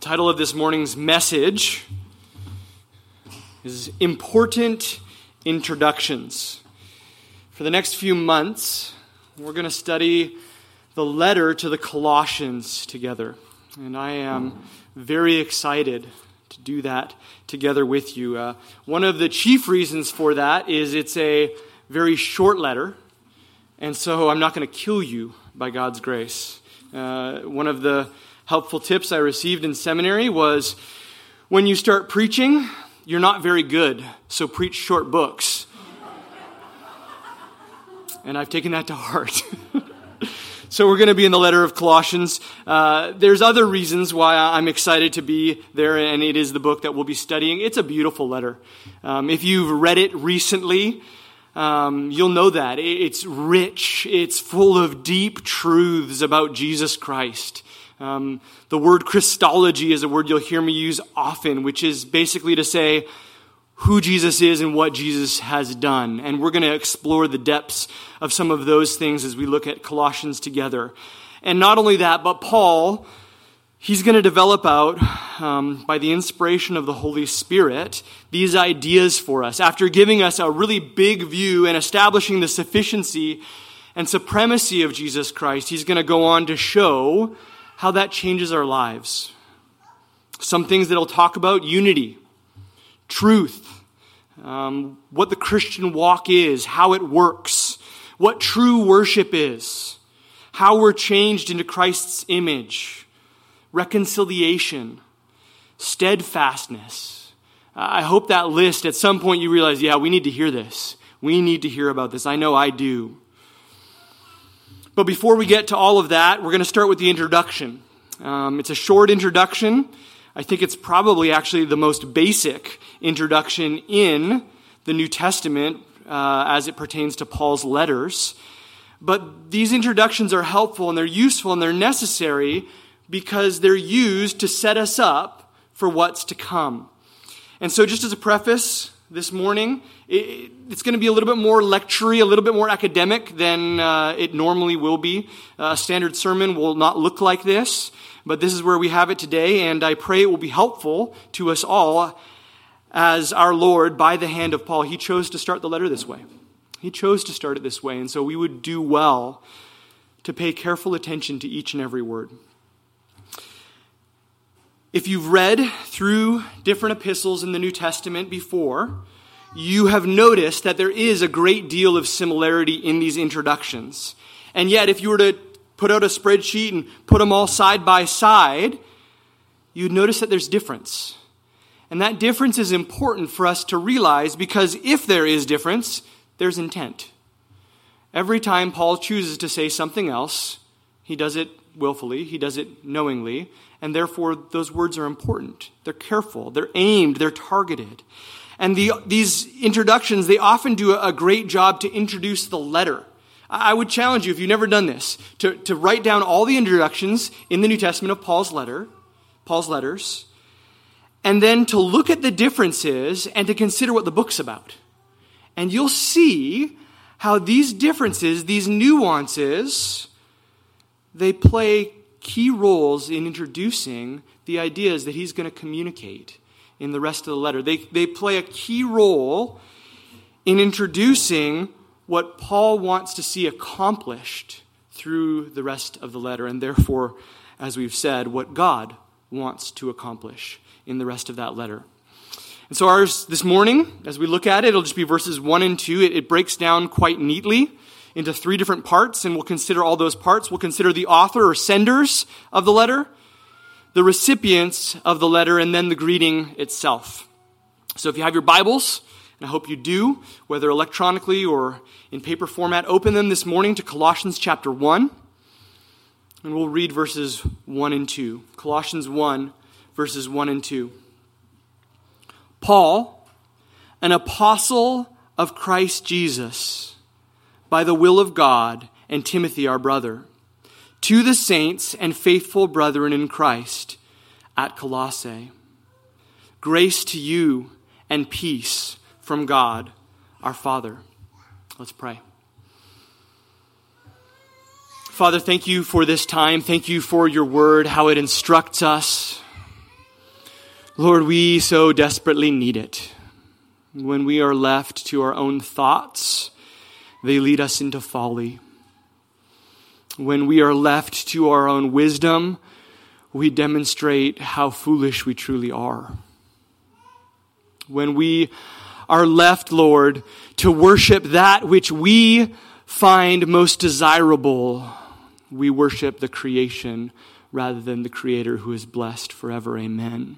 title of this morning's message is Important Introductions. For the next few months, we're going to study the letter to the Colossians together. And I am very excited to do that together with you. One of the chief reasons for that is it's a very short letter, and so I'm not going to kill you by God's grace. One of the helpful tips I received in seminary was, when you start preaching, you're not very good, so preach short books. And I've taken that to heart. So we're going to be in the letter of Colossians. There's other reasons why I'm excited to be there, and it is the book that we'll be studying. It's a beautiful letter. If you've read it recently, you'll know that. It's rich. It's full of deep truths about Jesus Christ. The word Christology is a word you'll hear me use often, which is basically to say who Jesus is and what Jesus has done. And we're going to explore the depths of some of those things as we look at Colossians together. And not only that, but Paul, he's going to develop out, by the inspiration of the Holy Spirit, these ideas for us. After giving us a really big view and establishing the sufficiency and supremacy of Jesus Christ, he's going to go on to show how that changes our lives. Some things that he'll talk about: unity, truth, what the Christian walk is, how it works, what true worship is, how we're changed into Christ's image, reconciliation, steadfastness. I hope that list, at some point you realize, yeah, we need to hear this. We need to hear about this. I know I do. But before we get to all of that, we're going to start with the introduction. It's a short introduction. I think it's probably actually the most basic introduction in the New Testament as it pertains to Paul's letters. But these introductions are helpful and they're useful and they're necessary because they're used to set us up for what's to come. And so just as a preface, this morning, it's going to be a little bit more lecture-y, a little bit more academic than it normally will be. A standard sermon will not look like this, but this is where we have it today, and I pray it will be helpful to us all as our Lord, by the hand of Paul, he chose to start the letter this way. He chose to start it this way, and so we would do well to pay careful attention to each and every word. If you've read through different epistles in the New Testament before, you have noticed that there is a great deal of similarity in these introductions. And yet, if you were to put out a spreadsheet and put them all side by side, you'd notice that there's difference. And that difference is important for us to realize, because if there is difference, there's intent. Every time Paul chooses to say something else, he does it willfully, he does it knowingly, and therefore those words are important. They're careful, they're aimed, they're targeted. And these introductions, they often do a great job to introduce the letter. I would challenge you, if you've never done this, to write down all the introductions in the New Testament of Paul's letters, and then to look at the differences and to consider what the book's about. And you'll see how these differences, these nuances, they play key roles in introducing the ideas that he's going to communicate in the rest of the letter. They play a key role in introducing what Paul wants to see accomplished through the rest of the letter, and therefore, as we've said, what God wants to accomplish in the rest of that letter. And so ours this morning, as we look at it, it'll just be verses 1 and 2. It breaks down quite neatly into 3 different parts, and we'll consider all those parts. We'll consider the author or senders of the letter, the recipients of the letter, and then the greeting itself. So if you have your Bibles, and I hope you do, whether electronically or in paper format, open them this morning to Colossians chapter 1, and we'll read verses 1 and 2. Colossians 1, verses 1 and 2. Paul, an apostle of Christ Jesus, by the will of God, and Timothy our brother, to the saints and faithful brethren in Christ at Colossae. Grace to you and peace from God our Father. Let's pray. Father, thank you for this time. Thank you for your word, how it instructs us, Lord, we so desperately need it. When we are left to our own thoughts, they lead us into folly. When we are left to our own wisdom, we demonstrate how foolish we truly are. When we are left, Lord, to worship that which we find most desirable, we worship the creation rather than the Creator who is blessed forever. Amen.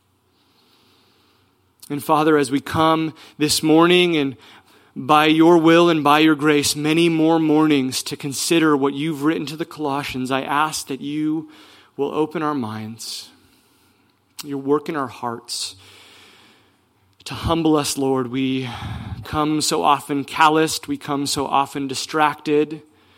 And Father, as we come this morning and by your will and by your grace, many more mornings to consider what you've written to the Colossians, I ask that you will open our minds, your work in our hearts, to humble us, Lord. We come so often calloused, we come so often distracted.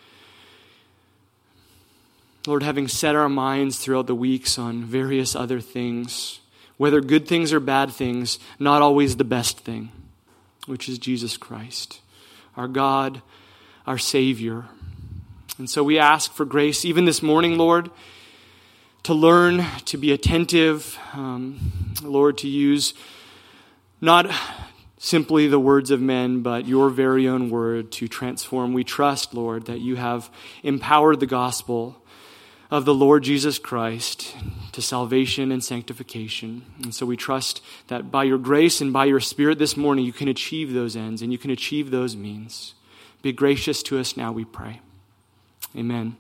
Lord, having set our minds throughout the weeks on various other things, whether good things or bad things, not always the best thing, which is Jesus Christ, our God, our Savior. And so we ask for grace, even this morning, Lord, to learn to be attentive, Lord, to use not simply the words of men, but your very own word to transform. We trust, Lord, that you have empowered the gospel of the Lord Jesus Christ to salvation and sanctification. And so we trust that by your grace and by your Spirit this morning, you can achieve those ends and you can achieve those means. Be gracious to us now, we pray. Amen.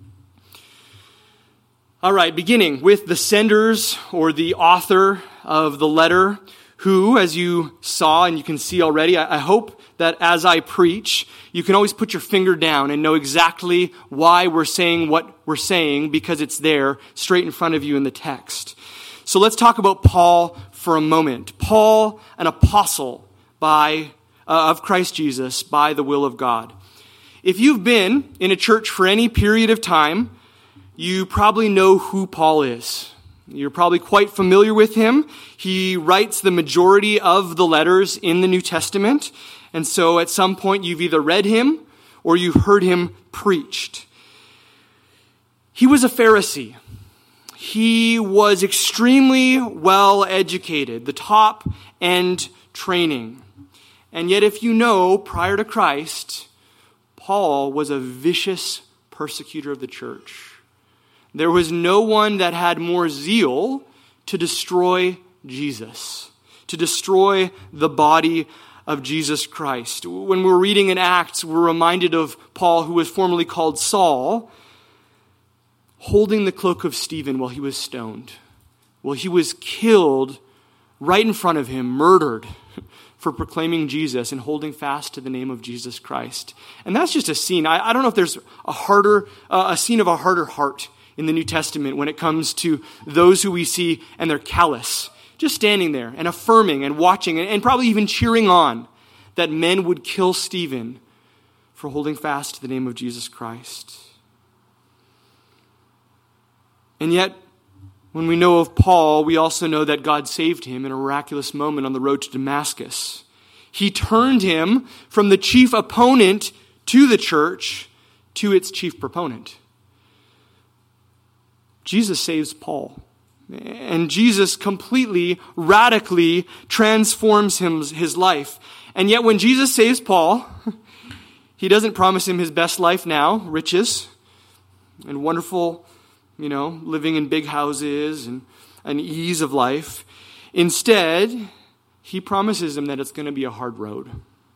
All right, beginning with the senders or the author of the letter, who, as you saw and you can see already, I hope that as I preach, you can always put your finger down and know exactly why we're saying what we're saying, because it's there straight in front of you in the text. So let's talk about Paul for a moment. Paul, an apostle of Christ Jesus by the will of God. If you've been in a church for any period of time, you probably know who Paul is. You're probably quite familiar with him. He writes the majority of the letters in the New Testament. And so at some point you've either read him or you've heard him preached. He was a Pharisee. He was extremely well educated, the top end training. And yet if you know, prior to Christ, Paul was a vicious persecutor of the church. There was no one that had more zeal to destroy Jesus, to destroy the body of Jesus Christ. When we're reading in Acts, we're reminded of Paul, who was formerly called Saul, holding the cloak of Stephen while he was stoned. Well, he was killed right in front of him, murdered for proclaiming Jesus and holding fast to the name of Jesus Christ. And that's just a scene. I don't know if there's a scene of a harder heart in the New Testament when it comes to those who we see and they're callous, just standing there and affirming and watching and probably even cheering on that men would kill Stephen for holding fast to the name of Jesus Christ. And yet, when we know of Paul, we also know that God saved him in a miraculous moment on the road to Damascus. He turned him from the chief opponent to the church to its chief proponent. Jesus saves Paul. And Jesus completely, radically transforms his life. And yet when Jesus saves Paul, he doesn't promise him his best life now, riches and wonderful, living in big houses and an ease of life. Instead, he promises him that it's going to be a hard road.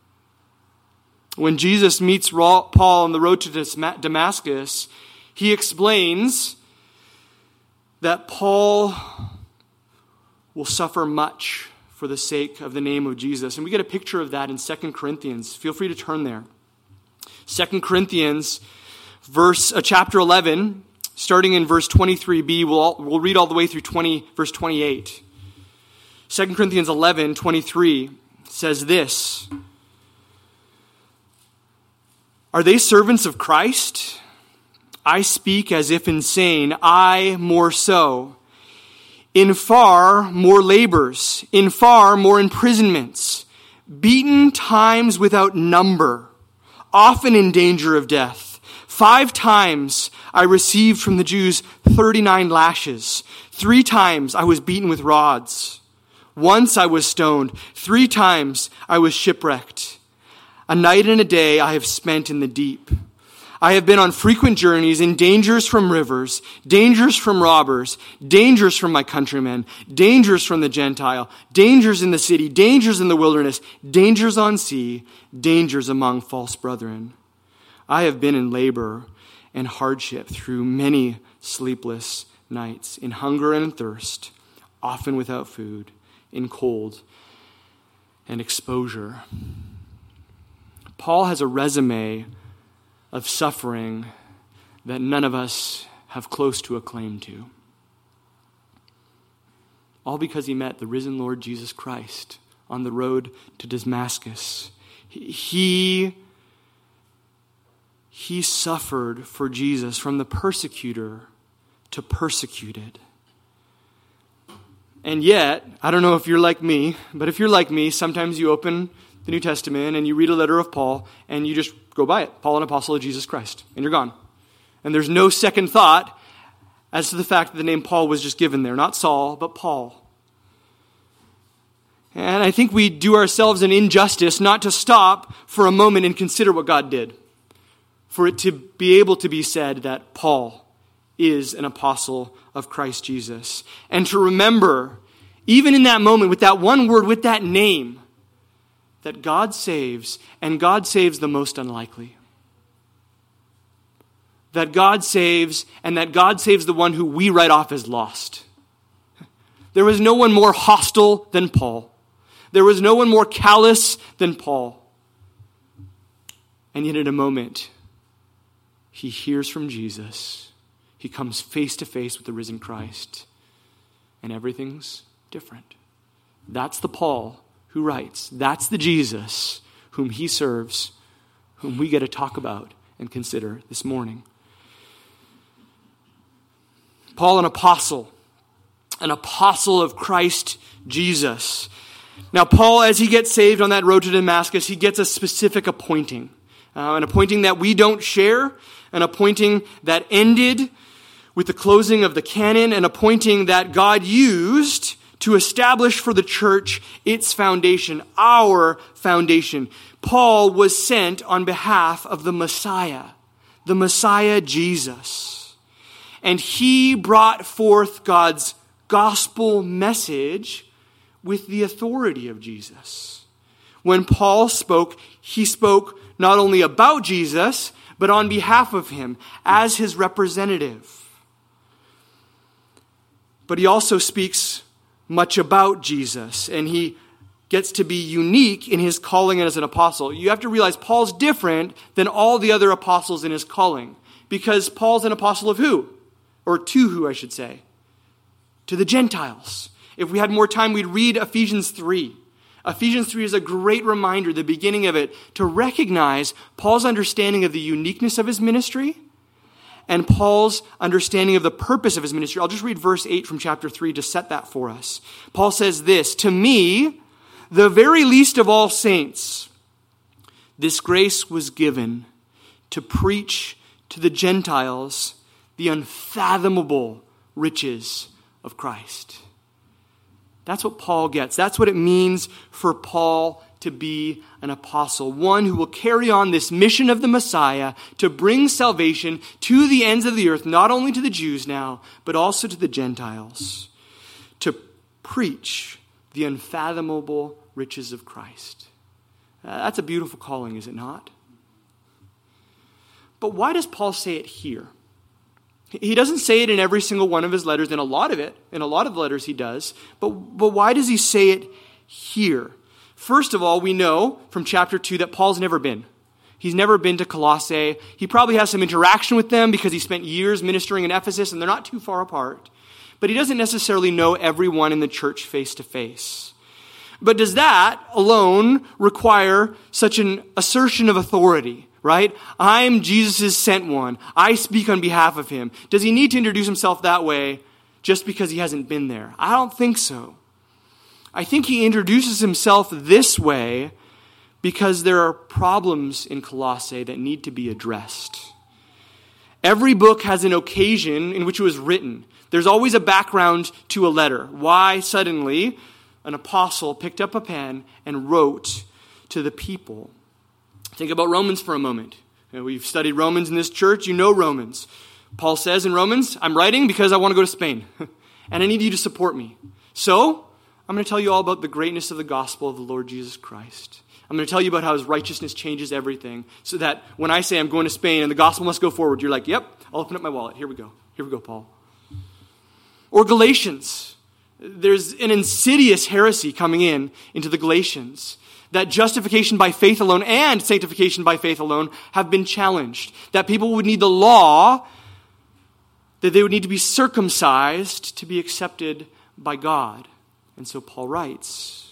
When Jesus meets Paul on the road to Damascus, he explains that Paul will suffer much for the sake of the name of Jesus. And we get a picture of that in 2 Corinthians. Feel free to turn there. 2 Corinthians, chapter 11, starting in verse 23b. We'll read all the way through verse 28. 2 Corinthians 11:23 says this: Are they servants of Christ? I speak as if insane, I more so. In far more labors, in far more imprisonments, beaten times without number, often in danger of death. 5 times I received from the Jews 39 lashes. 3 times I was beaten with rods. Once I was stoned. 3 times I was shipwrecked. A night and a day I have spent in the deep. I have been on frequent journeys in dangers from rivers, dangers from robbers, dangers from my countrymen, dangers from the Gentile, dangers in the city, dangers in the wilderness, dangers on sea, dangers among false brethren. I have been in labor and hardship through many sleepless nights, in hunger and in thirst, often without food, in cold and exposure. Paul has a resume of suffering that none of us have close to a claim to. All because he met the risen Lord Jesus Christ on the road to Damascus. He suffered for Jesus from the persecutor to persecuted. And yet, I don't know if you're like me, but if you're like me, sometimes you open the New Testament and you read a letter of Paul and you just go by it. Paul, an apostle of Jesus Christ. And you're gone. And there's no second thought as to the fact that the name Paul was just given there. Not Saul, but Paul. And I think we do ourselves an injustice not to stop for a moment and consider what God did. For it to be able to be said that Paul is an apostle of Christ Jesus. And to remember, even in that moment, with that one word, with that name, that God saves, and God saves the most unlikely. That God saves, and that God saves the one who we write off as lost. There was no one more hostile than Paul. There was no one more callous than Paul. And yet in a moment, he hears from Jesus. He comes face to face with the risen Christ. And everything's different. That's the Paul who writes. That's the Jesus whom he serves, whom we get to talk about and consider this morning. Paul, an apostle of Christ Jesus. Now, Paul, as he gets saved on that road to Damascus, he gets a specific appointing. An appointing that we don't share, an appointing that ended with the closing of the canon, an appointing that God used to establish for the church its foundation, our foundation. Paul was sent on behalf of the Messiah Jesus. And he brought forth God's gospel message with the authority of Jesus. When Paul spoke, he spoke not only about Jesus, but on behalf of him as his representative. But he also speaks much about Jesus, and he gets to be unique in his calling as an apostle. You have to realize Paul's different than all the other apostles in his calling, because Paul's an apostle of who? Or to who, I should say? To the Gentiles. If we had more time, we'd read Ephesians 3. Ephesians 3 is a great reminder, the beginning of it, to recognize Paul's understanding of the uniqueness of his ministry and Paul's understanding of the purpose of his ministry. I'll just read verse 8 from chapter 3 to set that for us. Paul says this, "To me, the very least of all saints, this grace was given to preach to the Gentiles the unfathomable riches of Christ." That's what Paul gets. That's what it means for Paul to be an apostle. One who will carry on this mission of the Messiah to bring salvation to the ends of the earth, not only to the Jews now, but also to the Gentiles. To preach the unfathomable riches of Christ. That's a beautiful calling, is it not? But why does Paul say it here? He doesn't say it in every single one of his letters. In a lot of the letters he does. But why does he say it here? First of all, we know from chapter 2 that Paul's never been. He's never been to Colossae. He probably has some interaction with them because he spent years ministering in Ephesus, and they're not too far apart. But he doesn't necessarily know everyone in the church face to face. But does that alone require such an assertion of authority? Right? I'm Jesus' sent one. I speak on behalf of him. Does he need to introduce himself that way just because he hasn't been there? I don't think so. I think he introduces himself this way because there are problems in Colossae that need to be addressed. Every book has an occasion in which it was written. There's always a background to a letter. Why suddenly an apostle picked up a pen and wrote to the people? Think about Romans for a moment. We've studied Romans in this church. You know Romans. Paul says in Romans, I'm writing because I want to go to Spain, and I need you to support me. So, I'm going to tell you all about the greatness of the gospel of the Lord Jesus Christ. I'm going to tell you about how his righteousness changes everything, so that when I say I'm going to Spain and the gospel must go forward, you're like, yep, I'll open up my wallet. Here we go. Here we go, Paul. Or Galatians. There's an insidious heresy coming into the Galatians, that justification by faith alone and sanctification by faith alone have been challenged. That people would need the law, that they would need to be circumcised to be accepted by God. And so Paul writes.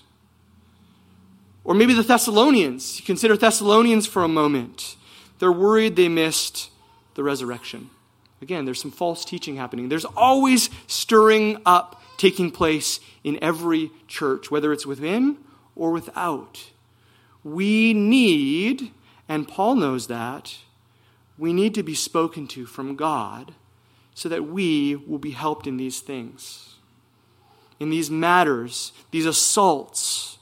Or maybe the Thessalonians. You consider Thessalonians for a moment. They're worried they missed the resurrection. Again, there's some false teaching happening. There's always stirring up taking place in every church, whether it's within or without. We need, and Paul knows that, we need to be spoken to from God so that we will be helped in these things, in these matters, these assaults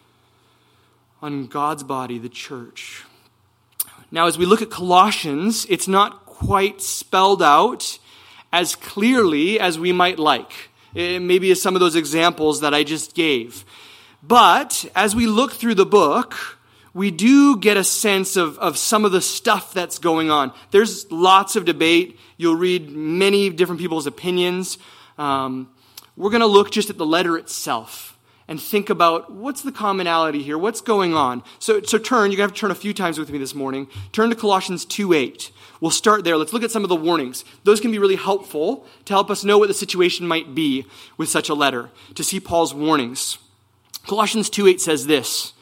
on God's body, the church. Now, as we look at Colossians, it's not quite spelled out as clearly as we might like. Maybe as some of those examples that I just gave. But as we look through the book, we do get a sense of some of the stuff that's going on. There's lots of debate. You'll read many different people's opinions. We're going to look just at the letter itself and think about what's the commonality here, what's going on. So turn, you're going to have to turn a few times with me this morning. Turn to Colossians 2:8. We'll start there. Let's look at some of the warnings. Those can be really helpful to help us know what the situation might be with such a letter, to see Paul's warnings. Colossians 2:8 says this,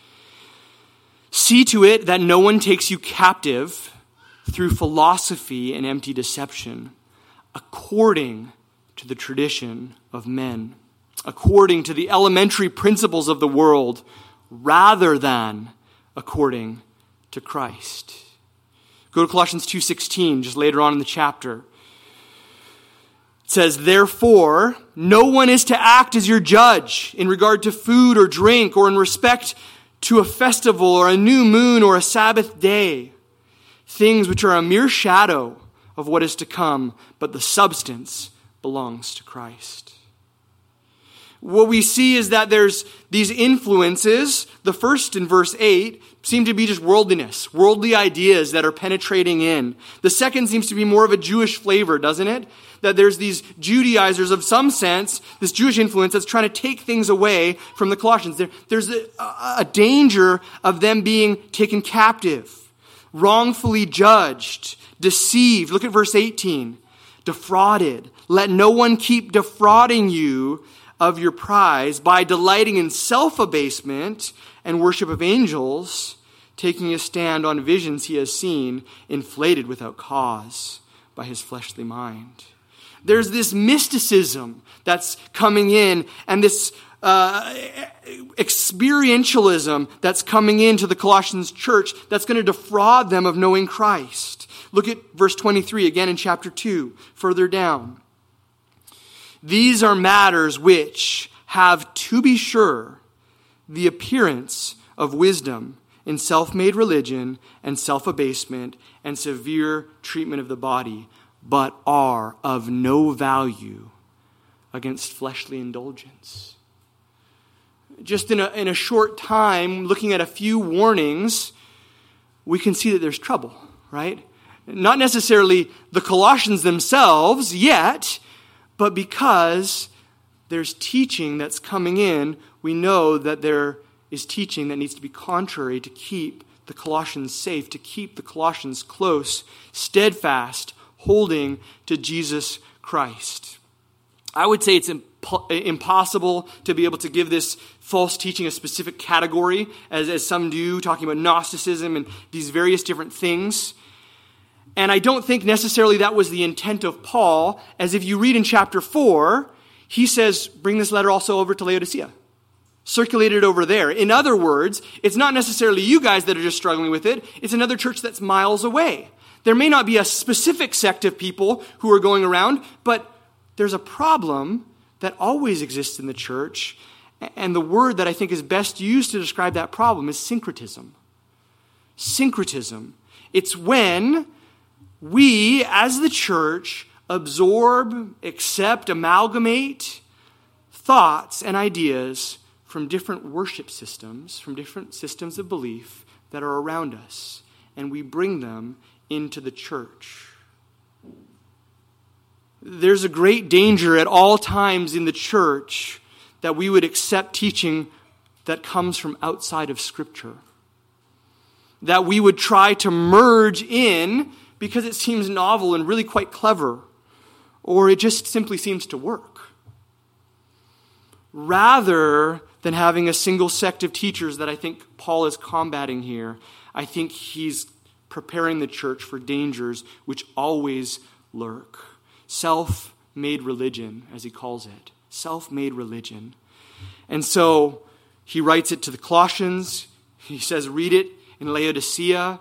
"See to it that no one takes you captive through philosophy and empty deception, according to the tradition of men, according to the elementary principles of the world, rather than according to Christ." Go to Colossians 2:16, just later on in the chapter. It says, "Therefore, no one is to act as your judge in regard to food or drink, or in respect to a festival or a new moon or a Sabbath day, things which are a mere shadow of what is to come, but the substance belongs to Christ." What we see is that there's these influences. The first in verse 8 seem to be just worldliness, worldly ideas that are penetrating in. The second seems to be more of a Jewish flavor, doesn't it? That there's these Judaizers of some sense, this Jewish influence that's trying to take things away from the Colossians. There's a danger of them being taken captive, wrongfully judged, deceived. Look at verse 18. Defrauded. Let no one keep defrauding you of your prize by delighting in self-abasement and worship of angels, taking a stand on visions he has seen, inflated without cause by his fleshly mind. There's this mysticism that's coming in, and this experientialism that's coming into the Colossians church that's going to defraud them of knowing Christ. Look at verse 23 again in chapter 2, further down. "These are matters which have, to be sure, the appearance of wisdom in self-made religion and self-abasement and severe treatment of the body, but are of no value against fleshly indulgence." Just in a short time, looking at a few warnings, we can see that there's trouble, right? Not necessarily the Colossians themselves yet, but because there's teaching that's coming in, we know that there is teaching that needs to be contrary to keep the Colossians safe, to keep the Colossians close, steadfast, holding to Jesus Christ. I would say it's impossible to be able to give this false teaching a specific category, as some do, talking about Gnosticism and these various different things. And I don't think necessarily that was the intent of Paul, as if you read in chapter 4, he says, bring this letter also over to Laodicea. Circulate it over there. In other words, it's not necessarily you guys that are just struggling with it. It's another church that's miles away There may not be a specific sect of people who are going around, but there's a problem that always exists in the church, and the word that I think is best used to describe that problem is syncretism. Syncretism. It's when we, as the church, absorb, accept, amalgamate thoughts and ideas from different worship systems, from different systems of belief that are around us, and we bring them into the church. There's a great danger at all times in the church that we would accept teaching that comes from outside of Scripture. That we would try to merge in because it seems novel and really quite clever, or it just simply seems to work. Rather than having a single sect of teachers that I think Paul is combating here, I think he's preparing the church for dangers which always lurk. Self-made religion, as he calls it. Self-made religion. And so he writes it to the Colossians. He says, read it in Laodicea.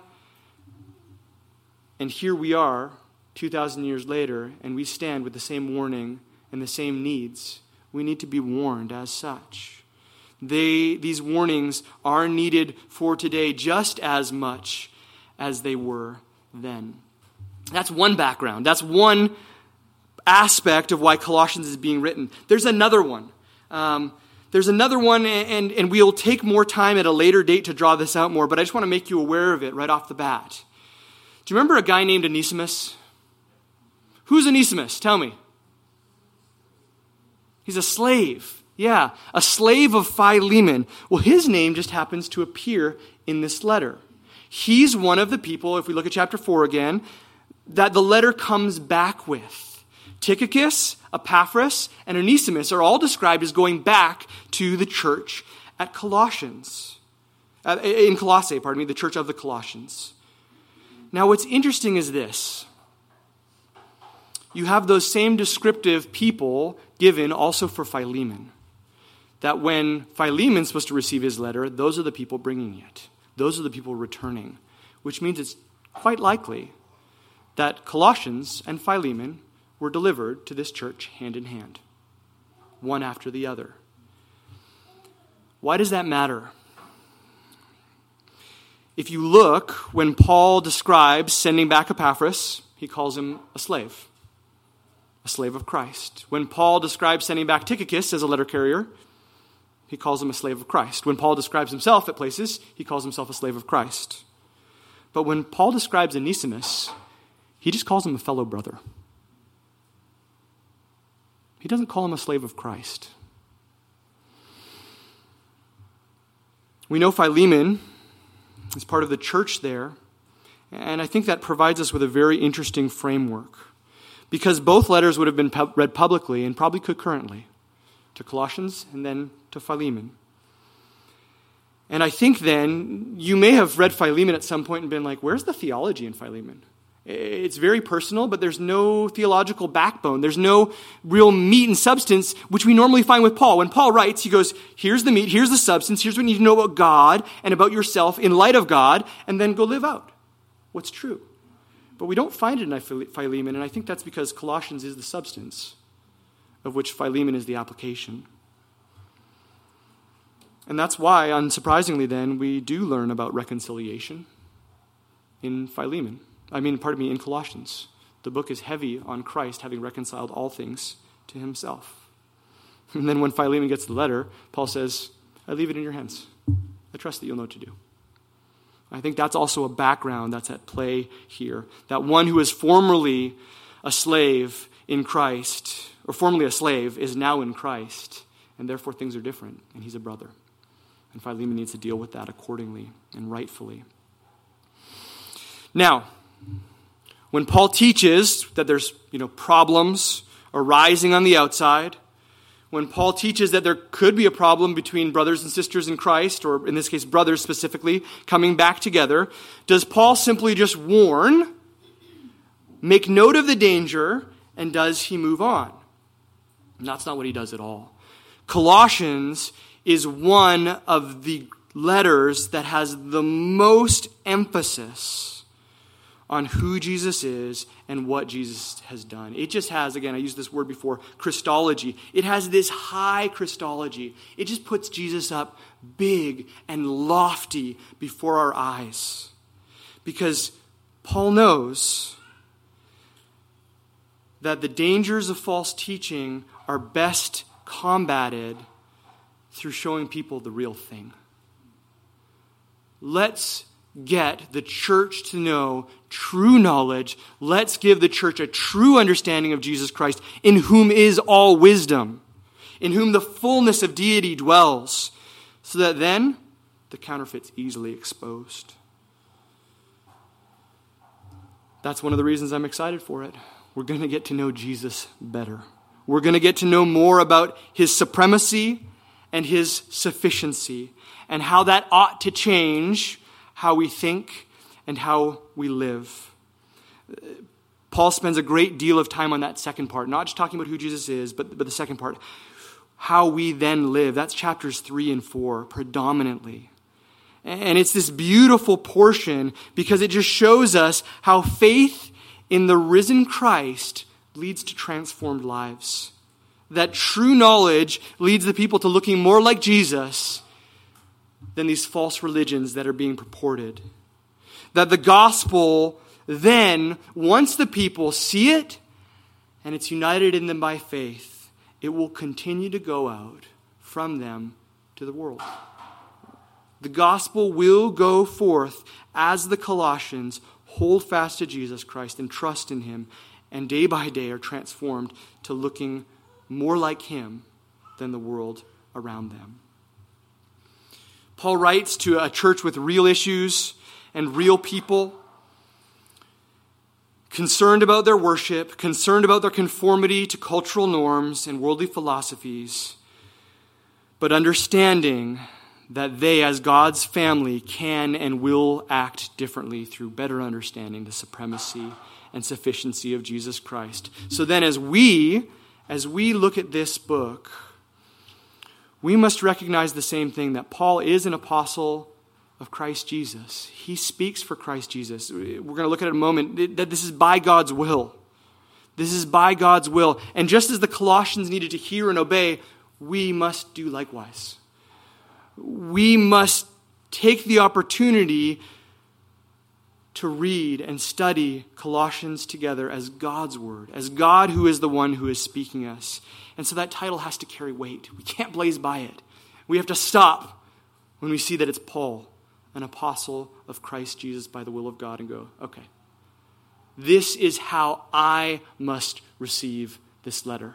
And here we are, 2,000 years later, and we stand with the same warning and the same needs. We need to be warned as such. These warnings are needed for today just as much as they were then. That's one background. That's one aspect of why Colossians is being written. There's another one. And we'll take more time at a later date to draw this out more, but I just want to make you aware of it right off the bat. Do you remember a guy named Onesimus? Who's Onesimus? Tell me. He's a slave. Yeah, a slave of Philemon. Well, his name just happens to appear in this letter. He's one of the people, if we look at chapter 4 again, that the letter comes back with. Tychicus, Epaphras, and Onesimus are all described as going back to the church at Colossians. In Colossae, the church of the Colossians. Now, what's interesting is this. You have those same descriptive people given also for Philemon. That when Philemon's supposed to receive his letter, those are the people bringing it. Those are the people returning. Which means it's quite likely that Colossians and Philemon were delivered to this church hand in hand. One after the other. Why does that matter? If you look, when Paul describes sending back Epaphras, he calls him a slave of Christ. When Paul describes sending back Tychicus as a letter carrier, he calls him a slave of Christ. When Paul describes himself at places, he calls himself a slave of Christ. But when Paul describes Onesimus, he just calls him a fellow brother. He doesn't call him a slave of Christ. We know Philemon is part of the church there, and I think that provides us with a very interesting framework, because both letters would have been read publicly and probably concurrently, to Colossians and then to Philemon. And I think then, you may have read Philemon at some point and been like, where's the theology in Philemon? It's very personal, but there's no theological backbone. There's no real meat and substance, which we normally find with Paul. When Paul writes, he goes, here's the meat, here's the substance, here's what you need to know about God and about yourself in light of God, and then go live out what's true. But we don't find it in Philemon, and I think that's because Colossians is the substance, of which Philemon is the application. And that's why, unsurprisingly then, we do learn about reconciliation in in Colossians. The book is heavy on Christ having reconciled all things to himself. And then when Philemon gets the letter, Paul says, I leave it in your hands. I trust that you'll know what to do. I think that's also a background that's at play here. That one who was formerly a slave in Christ, or formerly a slave, is now in Christ, and therefore things are different, and he's a brother. And Philemon needs to deal with that accordingly and rightfully. Now, when Paul teaches that there's problems arising on the outside, when Paul teaches that there could be a problem between brothers and sisters in Christ, or in this case brothers specifically, coming back together, does Paul simply just warn, make note of the danger, and does he move on? And that's not what he does at all. Colossians is one of the letters that has the most emphasis on who Jesus is and what Jesus has done. It just has, again, I used this word before, Christology. It has this high Christology. It just puts Jesus up big and lofty before our eyes. Because Paul knows that the dangers of false teaching are best combated through showing people the real thing. Let's get the church to know true knowledge. Let's give the church a true understanding of Jesus Christ, in whom is all wisdom, in whom the fullness of deity dwells, so that then the counterfeit's easily exposed. That's one of the reasons I'm excited for it. We're going to get to know Jesus better. We're going to get to know more about his supremacy and his sufficiency, and how that ought to change how we think and how we live. Paul spends a great deal of time on that second part, not just talking about who Jesus is, but the second part, how we then live. That's chapters 3 and 4 predominantly. And it's this beautiful portion because it just shows us how faith in the risen Christ leads to transformed lives. That true knowledge leads the people to looking more like Jesus than these false religions that are being purported. That the gospel then, once the people see it and it's united in them by faith, it will continue to go out from them to the world. The gospel will go forth as the Colossians hold fast to Jesus Christ and trust in him, and day by day are transformed to looking more like him than the world around them. Paul writes to a church with real issues and real people, concerned about their worship, concerned about their conformity to cultural norms and worldly philosophies, but understanding that they, as God's family, can and will act differently through better understanding the supremacy and sufficiency of Jesus Christ. So then as we look at this book, we must recognize the same thing, that Paul is an apostle of Christ Jesus. He speaks for Christ Jesus. We're going to look at it in a moment, that this is by God's will. This is by God's will. And just as the Colossians needed to hear and obey, we must do likewise. We must take the opportunity to read and study Colossians together as God's word, as God who is the one who is speaking us. And so that title has to carry weight. We can't blaze by it. We have to stop when we see that it's Paul, an apostle of Christ Jesus by the will of God, and go, okay, this is how I must receive this letter.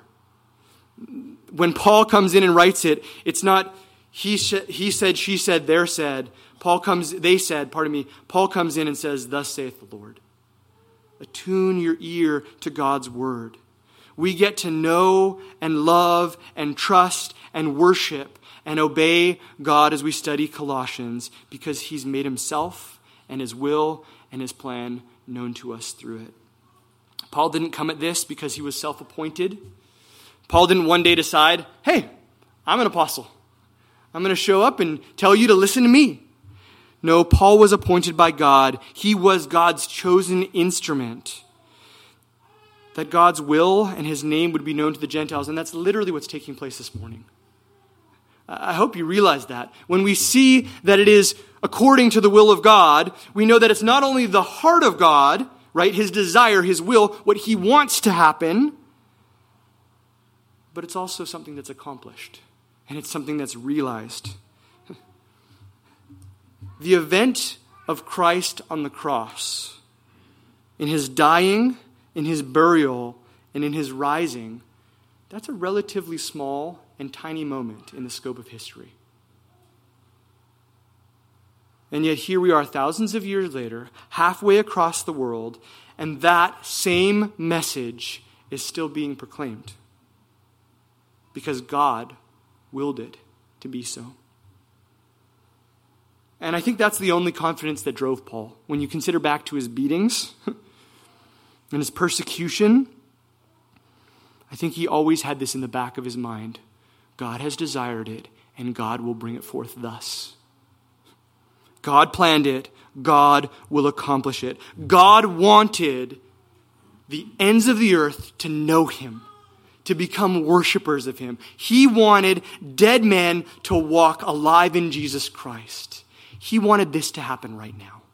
When Paul comes in and writes it, it's not he said, she said, there said. Paul comes in and says, thus saith the Lord. Attune your ear to God's word. We get to know and love and trust and worship and obey God as we study Colossians, because he's made himself and his will and his plan known to us through it. Paul didn't come at this because he was self-appointed. Paul didn't one day decide, hey, I'm an apostle. I'm going to show up and tell you to listen to me. No, Paul was appointed by God. He was God's chosen instrument, that God's will and his name would be known to the Gentiles. And that's literally what's taking place this morning. I hope you realize that. When we see that it is according to the will of God, we know that it's not only the heart of God, right, his desire, his will, what he wants to happen, but it's also something that's accomplished. And it's something that's realized. The event of Christ on the cross, in his dying, in his burial, and in his rising, that's a relatively small and tiny moment in the scope of history. And yet here we are thousands of years later, halfway across the world, and that same message is still being proclaimed. Because God willed it to be so. And I think that's the only confidence that drove Paul. When you consider back to his beatings and his persecution, I think he always had this in the back of his mind. God has desired it, and God will bring it forth thus. God planned it. God will accomplish it. God wanted the ends of the earth to know him, to become worshipers of him. He wanted dead men to walk alive in Jesus Christ. He wanted this to happen right now.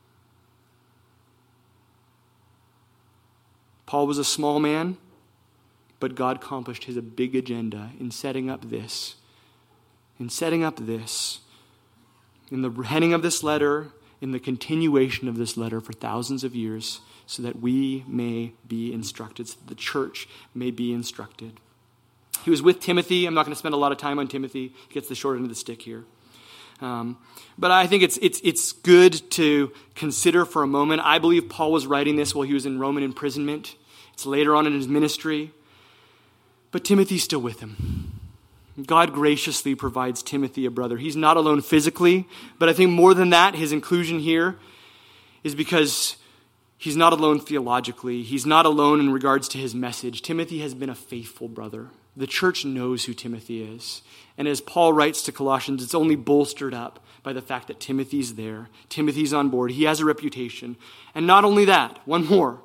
Paul was a small man, but God accomplished his big agenda in setting up this. In the heading of this letter, in the continuation of this letter for thousands of years, so that we may be instructed, so that the church may be instructed. He was with Timothy. I'm not going to spend a lot of time on Timothy. He gets the short end of the stick here. But I think it's good to consider for a moment. I believe Paul was writing this while he was in Roman imprisonment. It's later on in his ministry. But Timothy's still with him. God graciously provides Timothy a brother. He's not alone physically, but I think more than that, his inclusion here is because he's not alone theologically. He's not alone in regards to his message. Timothy has been a faithful brother. The church knows who Timothy is. And as Paul writes to Colossians, it's only bolstered up by the fact that Timothy's there. Timothy's on board. He has a reputation. And not only that, one more.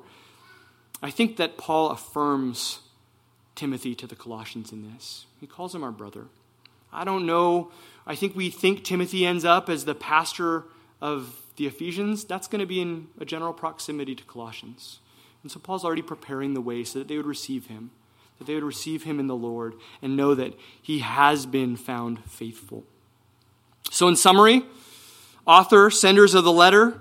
I think that Paul affirms Timothy to the Colossians in this. He calls him our brother. I don't know. I think we think Timothy ends up as the pastor of the Ephesians. That's going to be in a general proximity to Colossians. And so Paul's already preparing the way so that they would receive him, that they would receive him in the Lord and know that he has been found faithful. So in summary, author, senders of the letter,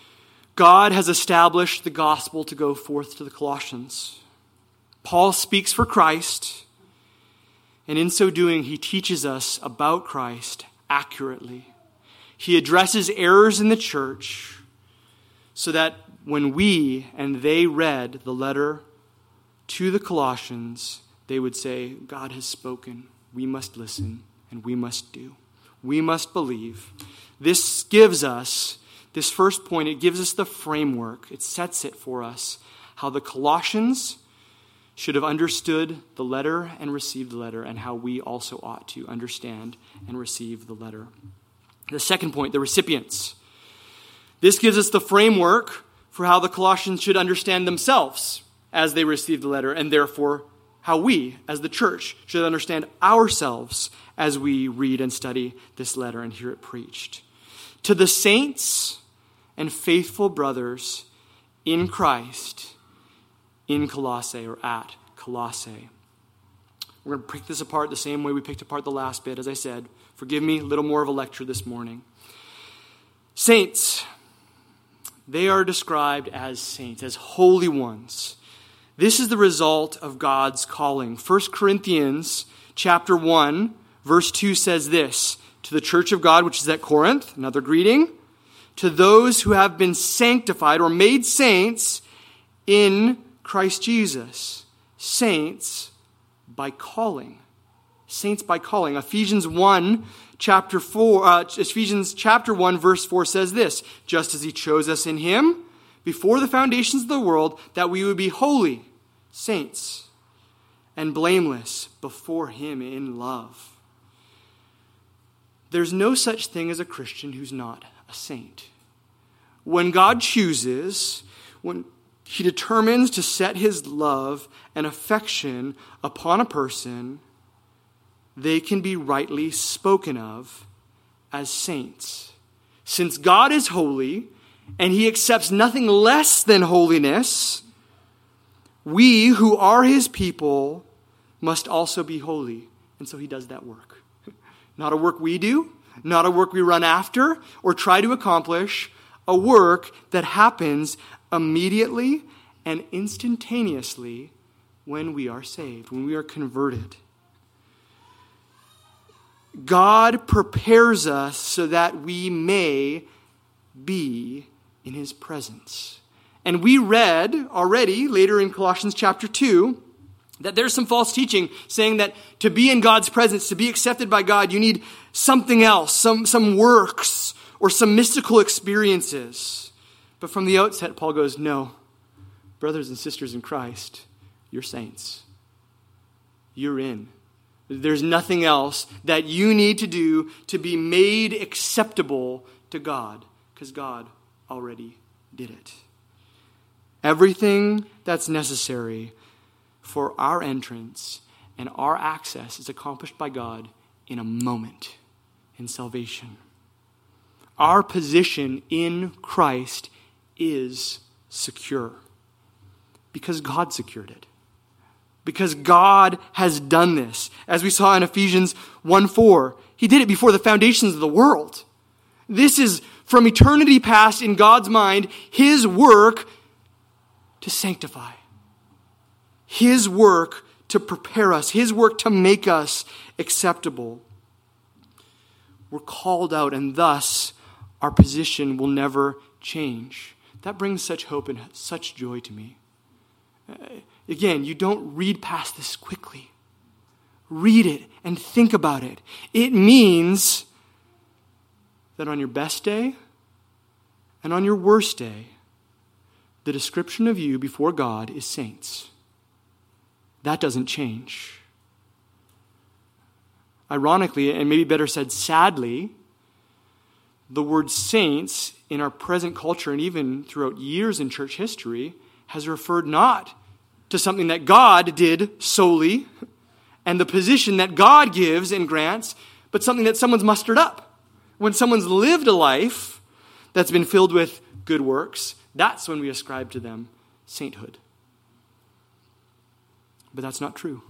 God has established the gospel to go forth to the Colossians. Paul speaks for Christ, and in so doing, he teaches us about Christ accurately. He addresses errors in the church so that when we and they read the letter to the Colossians, they would say, God has spoken. We must listen, and we must do. We must believe. This gives us, this first point, it gives us the framework. It sets it for us, how the Colossians should have understood the letter and received the letter, and how we also ought to understand and receive the letter. The second point, the recipients. This gives us the framework for how the Colossians should understand themselves as they receive the letter, and therefore how we, as the church, should understand ourselves as we read and study this letter and hear it preached. To the saints and faithful brothers in Christ, in Colossae, or at Colossae. We're going to pick this apart the same way we picked apart the last bit, as I said. Forgive me, a little more of a lecture this morning. Saints, they are described as saints, as holy ones. This is the result of God's calling. 1 Corinthians chapter 1, verse 2 says this, to the church of God, which is at Corinth, another greeting, to those who have been sanctified or made saints in Christ Jesus. Saints by calling. Saints by calling. Ephesians chapter 1, verse 4 says this, just as he chose us in him before the foundations of the world, that we would be holy, saints, and blameless before him in love. There's no such thing as a Christian who's not a saint. When God chooses, when he determines to set his love and affection upon a person, they can be rightly spoken of as saints. Since God is holy and he accepts nothing less than holiness, we who are his people must also be holy. And so he does that work. Not a work we do, not a work we run after or try to accomplish, a work that happens immediately and instantaneously when we are saved, when we are converted. God prepares us so that we may be in his presence. And we read already later in Colossians chapter 2 that there's some false teaching saying that to be in God's presence, to be accepted by God, you need something else, some works or some mystical experiences. But from the outset, Paul goes, no, brothers and sisters in Christ, you're saints. You're in. There's nothing else that you need to do to be made acceptable to God, because God already did it. Everything that's necessary for our entrance and our access is accomplished by God in a moment in salvation. Our position in Christ is secure because God secured it. Because God has done this. As we saw in Ephesians 1:4, he did it before the foundations of the world. This is from eternity past in God's mind, his work to sanctify. His work to prepare us. His work to make us acceptable. We're called out, and thus our position will never change. That brings such hope and such joy to me. Again, you don't read past this quickly. Read it and think about it. It means that on your best day and on your worst day, the description of you before God is saints. That doesn't change. Ironically, and maybe better said sadly, the word saints in our present culture and even throughout years in church history has referred not to something that God did solely and the position that God gives and grants, but something that someone's mustered up. When someone's lived a life that's been filled with good works, that's when we ascribe to them sainthood. But that's not true.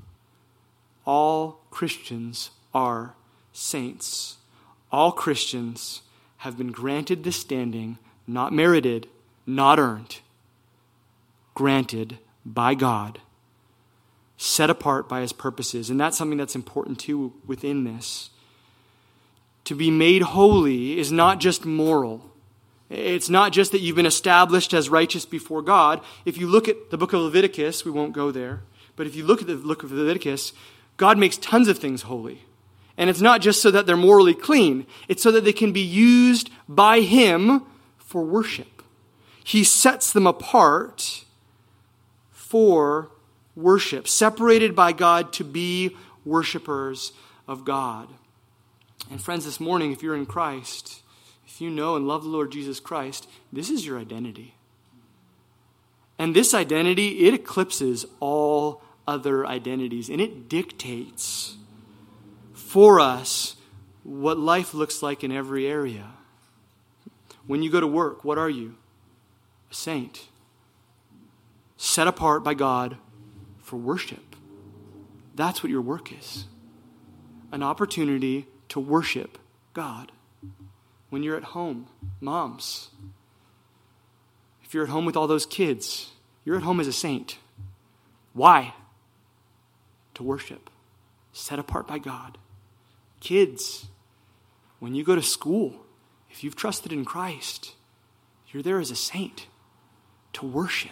All Christians are saints. All Christians have been granted this standing, not merited, not earned, granted by God, set apart by his purposes. And that's something that's important too within this. To be made holy is not just moral. It's not just that you've been established as righteous before God. If you look at the book of Leviticus, we won't go there, but if you look at the book of Leviticus, God makes tons of things holy. And it's not just so that they're morally clean. It's so that they can be used by him for worship. He sets them apart for worship, separated by God to be worshipers of God. And friends, this morning, if you're in Christ, if you know and love the Lord Jesus Christ, this is your identity. And this identity, it eclipses all other identities, and it dictates for us what life looks like in every area. When you go to work, what are you? A saint. Set apart by God for worship. That's what your work is. An opportunity to worship God. When you're at home, moms, if you're at home with all those kids, you're at home as a saint. Why? To worship. Set apart by God. Kids, when you go to school, if you've trusted in Christ, you're there as a saint to worship.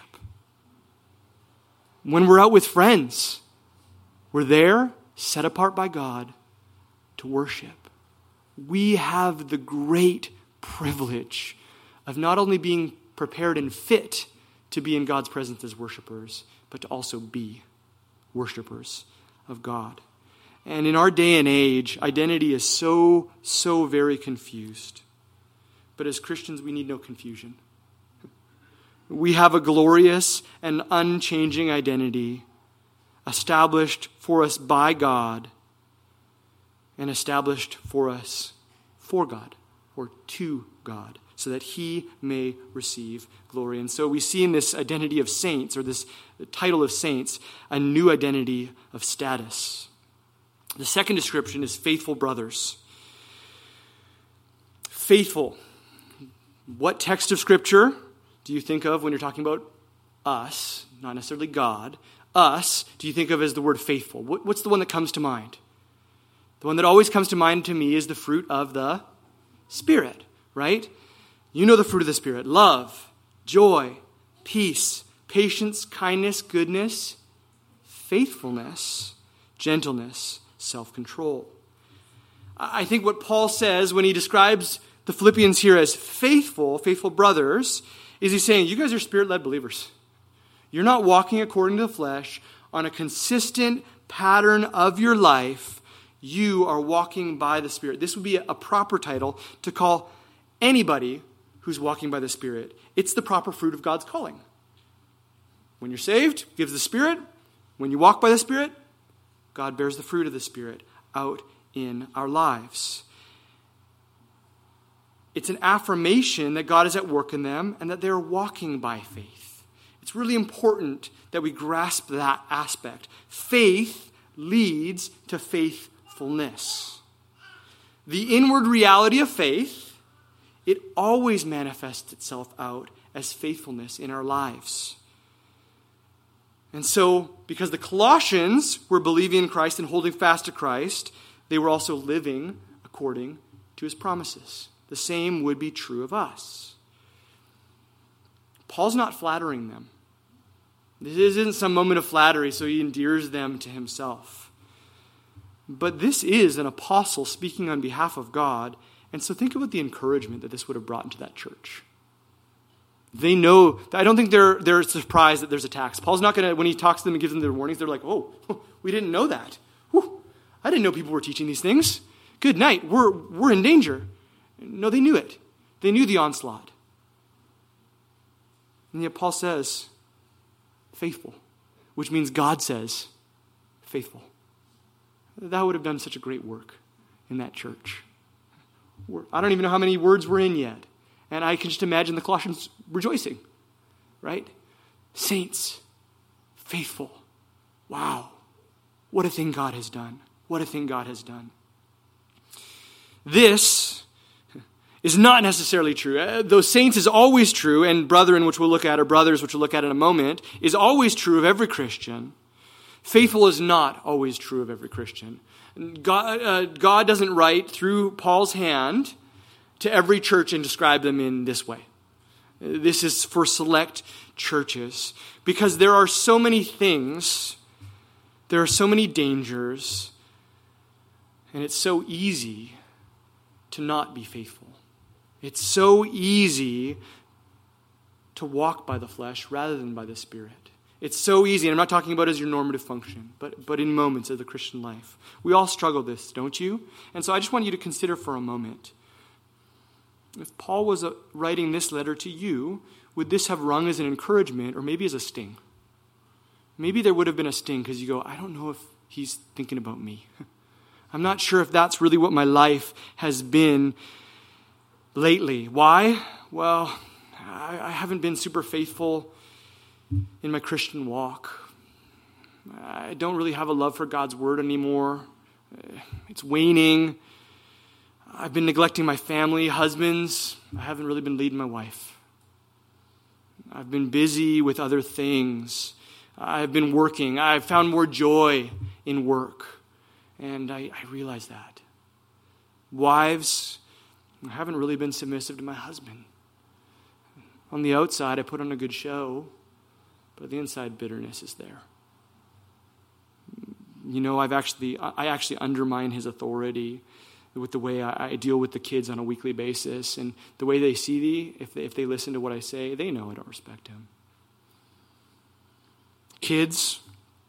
When we're out with friends, we're there, set apart by God, to worship. We have the great privilege of not only being prepared and fit to be in God's presence as worshipers, but to also be worshipers of God. And in our day and age, identity is so very confused. But as Christians, we need no confusion. We have a glorious and unchanging identity established for us by God and established for us for God or to God so that he may receive glory. And so we see in this identity of saints or this title of saints a new identity of status. The second description is faithful brothers. Faithful. What text of Scripture do you think of when you're talking about us, not necessarily God? Us, do you think of as the word faithful? What's the one that comes to mind? The one that always comes to mind to me is the fruit of the Spirit, right? You know the fruit of the Spirit. Love, joy, peace, patience, kindness, goodness, faithfulness, gentleness, self-control. I think what Paul says when he describes the Philippians here as faithful brothers, is he's saying, you guys are Spirit-led believers. You're not walking according to the flesh on a consistent pattern of your life. You are walking by the Spirit. This would be a proper title to call anybody who's walking by the Spirit. It's the proper fruit of God's calling. When you're saved, gives the Spirit. When you walk by the Spirit, God bears the fruit of the Spirit out in our lives. It's an affirmation that God is at work in them and that they're walking by faith. It's really important that we grasp that aspect. Faith leads to faithfulness. The inward reality of faith, it always manifests itself out as faithfulness in our lives. And so, because the Colossians were believing in Christ and holding fast to Christ, they were also living according to his promises. The same would be true of us. Paul's not flattering them. This isn't some moment of flattery, so he endears them to himself. But this is an apostle speaking on behalf of God, and so think about the encouragement that this would have brought into that church. They know, I don't think they're surprised that there's attacks. Paul's not going to, when he talks to them and gives them their warnings, they're like, oh, we didn't know that. Whew, I didn't know people were teaching these things. Good night, we're in danger. No, they knew it. They knew the onslaught. And yet Paul says, faithful, which means God says, faithful. That would have done such a great work in that church. I don't even know how many words we're in yet. And I can just imagine the Colossians rejoicing, right? Saints, faithful. Wow. What a thing God has done. What a thing God has done. This is not necessarily true. Though saints is always true, and brethren, which we'll look at, or brothers, which we'll look at in a moment, is always true of every Christian. Faithful is not always true of every Christian. God doesn't write through Paul's hand to every church and describe them in this way. This is for select churches. Because there are so many things, there are so many dangers, and it's so easy to not be faithful. It's so easy to walk by the flesh rather than by the Spirit. It's so easy, and I'm not talking about as your normative function, but in moments of the Christian life. We all struggle with this, don't you? And so I just want you to consider for a moment, if Paul was writing this letter to you, would this have rung as an encouragement or maybe as a sting? Maybe there would have been a sting because you go, I don't know if he's thinking about me. I'm not sure if that's really what my life has been lately. Why? Well, I haven't been super faithful in my Christian walk. I don't really have a love for God's word anymore. It's waning. I've been neglecting my family, husbands. I haven't really been leading my wife. I've been busy with other things. I've been working. I've found more joy in work. And I realize that. Wives, I haven't really been submissive to my husband. On the outside, I put on a good show, but the inside bitterness is there. You know, I actually undermine his authority with the way I deal with the kids on a weekly basis, and the way they see me, if they listen to what I say, they know I don't respect him. Kids,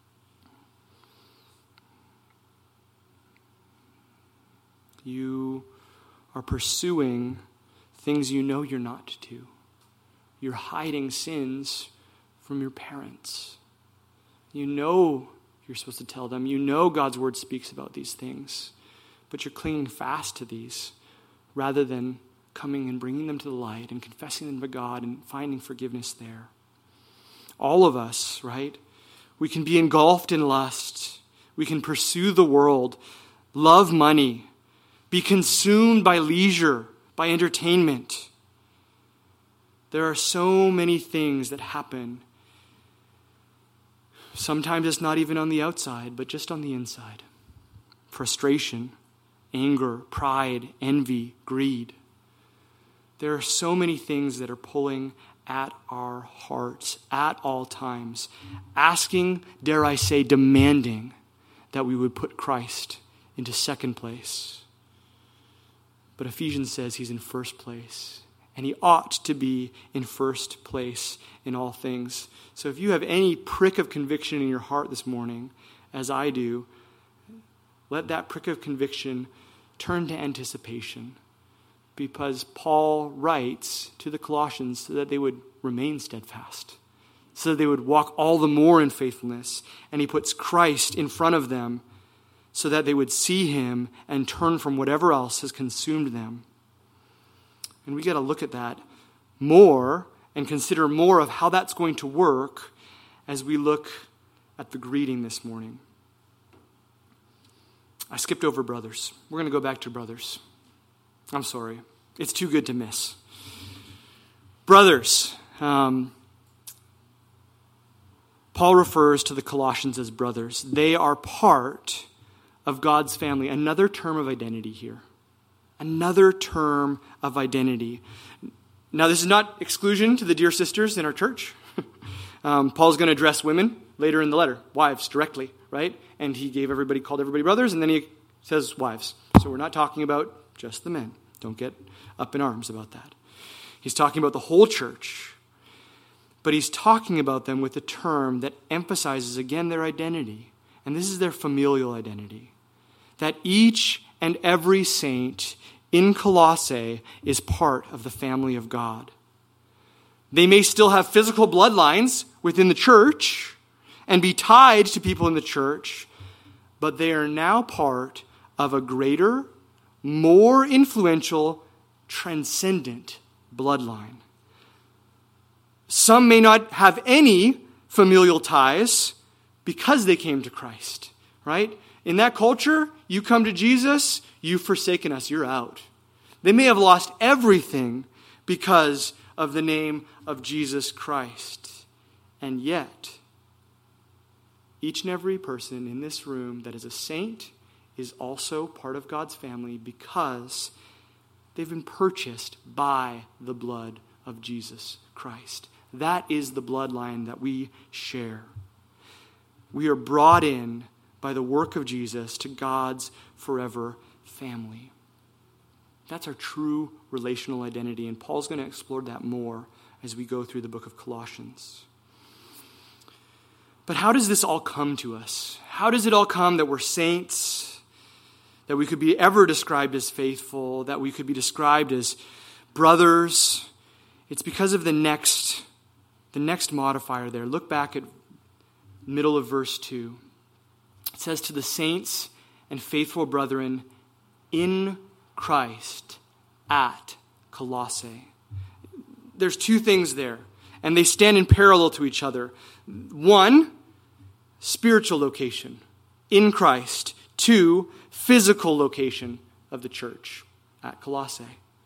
you are pursuing things you know you're not to. You're hiding sins from your parents. You know you're supposed to tell them. You know God's word speaks about these things. But you're clinging fast to these rather than coming and bringing them to the light and confessing them to God and finding forgiveness there. All of us, right? We can be engulfed in lust. We can pursue the world, love money, be consumed by leisure, by entertainment. There are so many things that happen. Sometimes it's not even on the outside, but just on the inside. Frustration, anger, pride, envy, greed. There are so many things that are pulling at our hearts at all times, asking, dare I say, demanding that we would put Christ into second place. But Ephesians says he's in first place, and he ought to be in first place in all things. So if you have any prick of conviction in your heart this morning, as I do, let that prick of conviction turn to anticipation. because Paul writes to the Colossians so that they would remain steadfast, so that they would walk all the more in faithfulness. And he puts Christ in front of them so that they would see him and turn from whatever else has consumed them. And we got to look at that more and consider more of how that's going to work as we look at the greeting this morning. I skipped over brothers. We're going to go back to brothers. I'm sorry. It's too good to miss. Brothers. Paul refers to the Colossians as brothers. They are part of God's family. Another term of identity here. Another term of identity. Now, this is not exclusion to the dear sisters in our church. Paul's going to address women later in the letter, wives directly, right? And he called everybody brothers, and then he says wives. So we're not talking about just the men. Don't get up in arms about that. He's talking about the whole church, but he's talking about them with a term that emphasizes again their identity. And this is their familial identity. That each and every saint in Colossae is part of the family of God. They may still have physical bloodlines within the church and be tied to people in the church, but they are now part of a greater, more influential, transcendent bloodline. Some may not have any familial ties because they came to Christ, right? In that culture, you come to Jesus, you've forsaken us, you're out. They may have lost everything because of the name of Jesus Christ. And yet, each and every person in this room that is a saint is also part of God's family because they've been purchased by the blood of Jesus Christ. That is the bloodline that we share. We are brought in by the work of Jesus to God's forever family. That's our true relational identity, and Paul's going to explore that more as we go through the book of Colossians. But how does this all come to us? How does it all come that we're saints, that we could be ever described as faithful, that we could be described as brothers? It's because of the next modifier there. Look back at middle of verse 2. It says, to the saints and faithful brethren in Christ at Colossae. There's two things there, and they stand in parallel to each other. One, spiritual location in Christ. Two, physical location of the church at Colossae.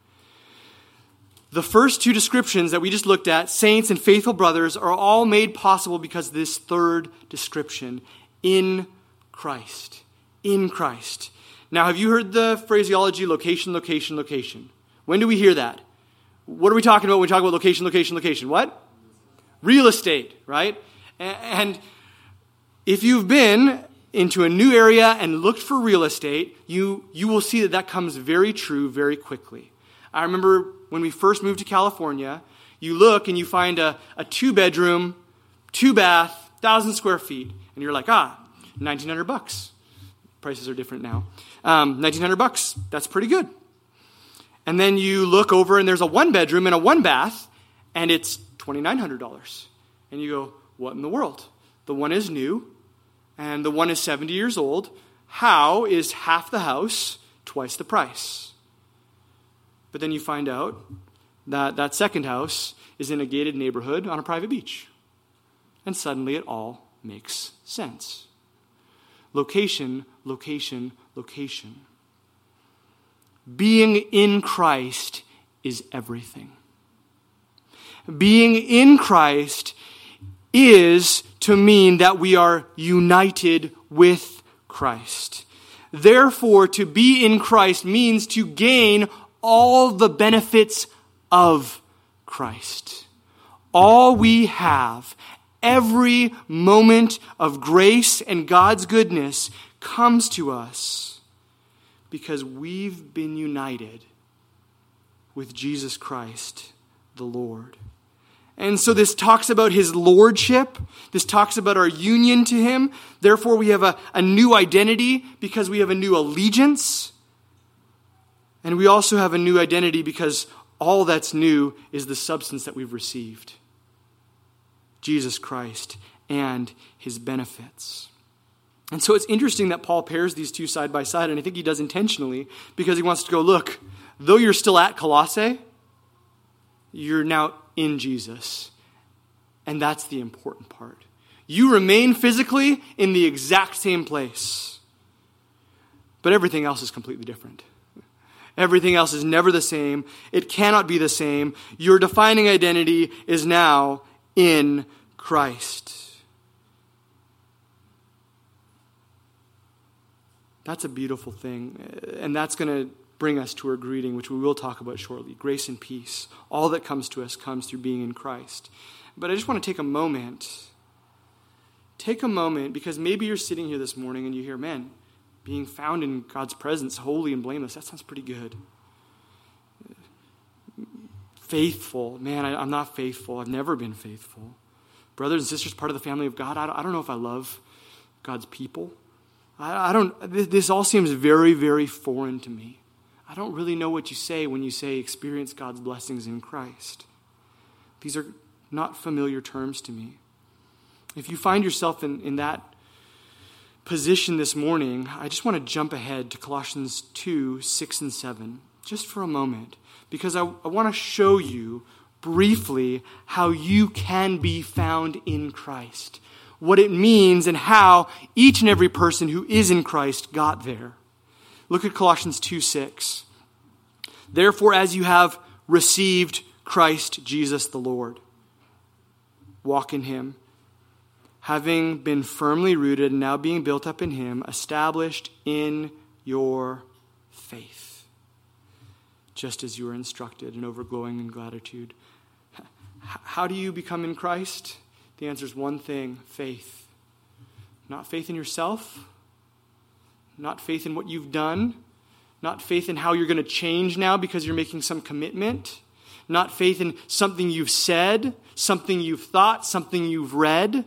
The first two descriptions that we just looked at, saints and faithful brothers, are all made possible because of this third description, in Christ. In Christ. Now, have you heard the phraseology, location, location, location? When do we hear that? What are we talking about when we talk about location, location, location? What? Real estate, right? And if you've been into a new area and looked for real estate, you will see that comes very true very quickly. I remember when we first moved to California, you look and you find a 2-bedroom, 2-bath, 1,000 square feet, and you're like, $1,900. Prices are different now. $1,900, that's pretty good. And then you look over and there's a 1-bedroom and a 1-bath, and it's $2,900. And you go, what in the world? The one is new, and the one is 70 years old. How is half the house twice the price? But then you find out that that second house is in a gated neighborhood on a private beach. And suddenly it all makes sense. Location, location, location. Being in Christ is everything. Being in Christ is to mean that we are united with Christ. Therefore, to be in Christ means to gain all the benefits of Christ. All we have, every moment of grace and God's goodness comes to us because we've been united with Jesus Christ, the Lord. And so this talks about his lordship. This talks about our union to him. Therefore, we have a new identity because we have a new allegiance. And we also have a new identity because all that's new is the substance that we've received. Jesus Christ and his benefits. And so it's interesting that Paul pairs these two side by side, and I think he does intentionally because he wants to go, look, though you're still at Colossae, you're now in Jesus. And that's the important part. You remain physically in the exact same place. But everything else is completely different. Everything else is never the same. It cannot be the same. Your defining identity is now in Christ. That's a beautiful thing. And that's going to bring us to our greeting, which we will talk about shortly. Grace and peace. All that comes to us comes through being in Christ. But I just want to take a moment. Take a moment, because maybe you're sitting here this morning and you hear, man, being found in God's presence, holy and blameless, that sounds pretty good. Faithful. Man, I'm not faithful. I've never been faithful. Brothers and sisters, part of the family of God, I don't know if I love God's people. This all seems very, very foreign to me. I don't really know what you say when you say experience God's blessings in Christ. These are not familiar terms to me. If you find yourself in that position this morning, I just want to jump ahead to Colossians 2, 6 and 7, just for a moment, because I want to show you briefly how you can be found in Christ, what it means and how each and every person who is in Christ got there. Look at Colossians 2, 6. Therefore, as you have received Christ Jesus the Lord, walk in him, having been firmly rooted and now being built up in him, established in your faith, just as you were instructed and overglowing in gratitude. How do you become in Christ? The answer is one thing, faith. Not faith in yourself, not faith in what you've done, not faith in how you're going to change now because you're making some commitment, not faith in something you've said, something you've thought, something you've read,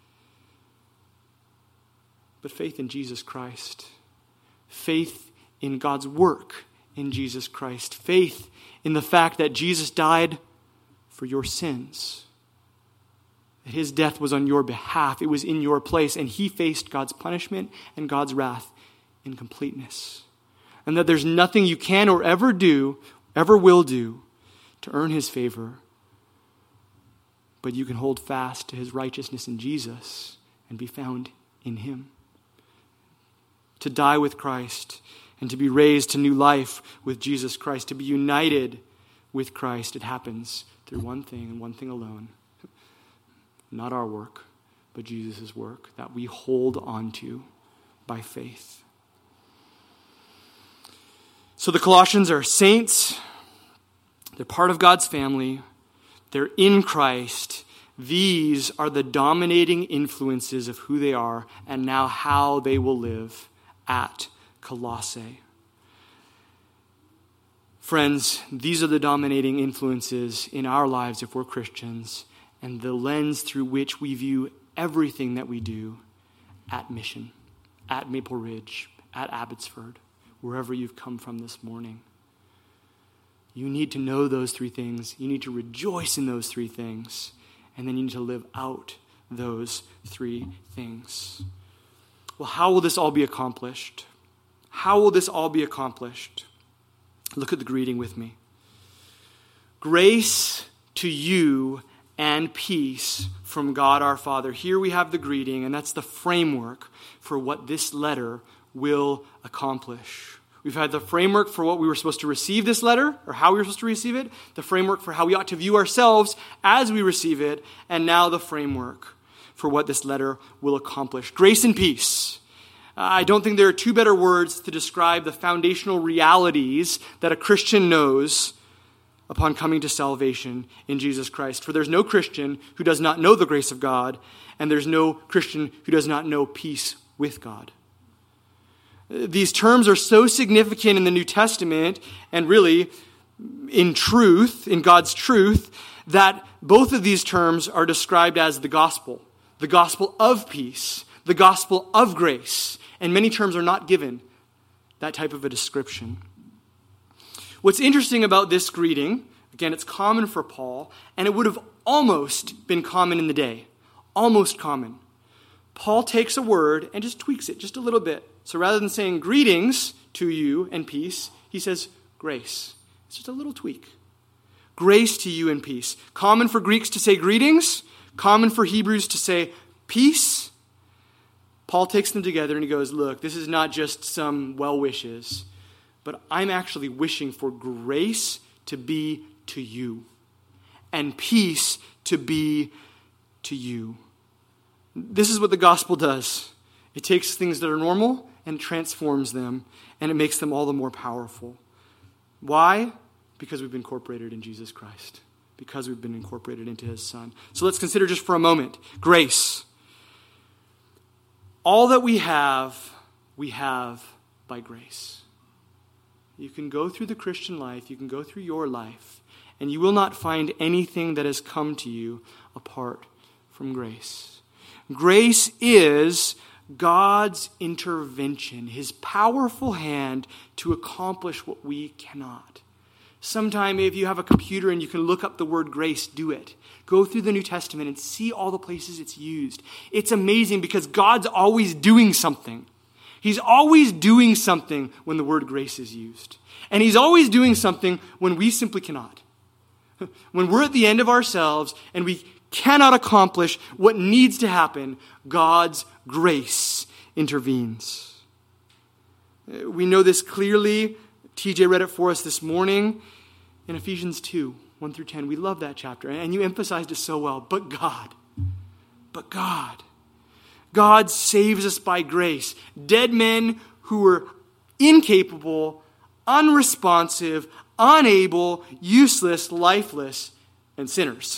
but faith in Jesus Christ. Faith in God's work in Jesus Christ. Faith in the fact that Jesus died for your sins. That his death was on your behalf. It was in your place. And he faced God's punishment and God's wrath in completeness. And that there's nothing you can or ever will do to earn his favor. But you can hold fast to his righteousness in Jesus and be found in him. To die with Christ and to be raised to new life with Jesus Christ, to be united with Christ, it happens through one thing and one thing alone. Not our work, but Jesus' work that we hold on to by faith. So the Colossians are saints. They're part of God's family. They're in Christ. These are the dominating influences of who they are and now how they will live at Colossae. Friends, these are the dominating influences in our lives if we're Christians, and the lens through which we view everything that we do at Mission, at Maple Ridge, at Abbotsford, wherever you've come from this morning. You need to know those three things. You need to rejoice in those three things, and then you need to live out those three things. Well, how will this all be accomplished? How will this all be accomplished? Look at the greeting with me. Grace to you and peace from God our Father. Here we have the greeting, and that's the framework for what this letter will accomplish. We've had the framework for what we were supposed to receive this letter, or how we were supposed to receive it, the framework for how we ought to view ourselves as we receive it, and now the framework for what this letter will accomplish. Grace and peace. I don't think there are two better words to describe the foundational realities that a Christian knows upon coming to salvation in Jesus Christ. For there's no Christian who does not know the grace of God, and there's no Christian who does not know peace with God. These terms are so significant in the New Testament, and really in truth, in God's truth, that both of these terms are described as the gospel of peace, the gospel of grace, and many terms are not given that type of a description. What's interesting about this greeting, again, it's common for Paul, and it would have almost been common in the day. Almost common. Paul takes a word and just tweaks it just a little bit. So rather than saying greetings to you and peace, he says grace. It's just a little tweak. Grace to you and peace. Common for Greeks to say greetings. Common for Hebrews to say peace. Paul takes them together and he goes, look, this is not just some well wishes, but I'm actually wishing for grace to be to you and peace to be to you. This is what the gospel does. It takes things that are normal and transforms them, and it makes them all the more powerful. Why? Because we've been incorporated in Jesus Christ. Because we've been incorporated into his Son. So let's consider just for a moment grace. All that we have by grace. You can go through the Christian life, you can go through your life, and you will not find anything that has come to you apart from grace. Grace is God's intervention, his powerful hand to accomplish what we cannot. Sometime if you have a computer and you can look up the word grace, do it. Go through the New Testament and see all the places it's used. It's amazing because God's always doing something. He's always doing something when the word grace is used. And he's always doing something when we simply cannot. When we're at the end of ourselves and we cannot accomplish what needs to happen, God's grace intervenes. We know this clearly. TJ read it for us this morning in Ephesians 2, 1 through 10. We love that chapter, and you emphasized it so well. But God saves us by grace. Dead men who were incapable, unresponsive, unable, useless, lifeless, and sinners.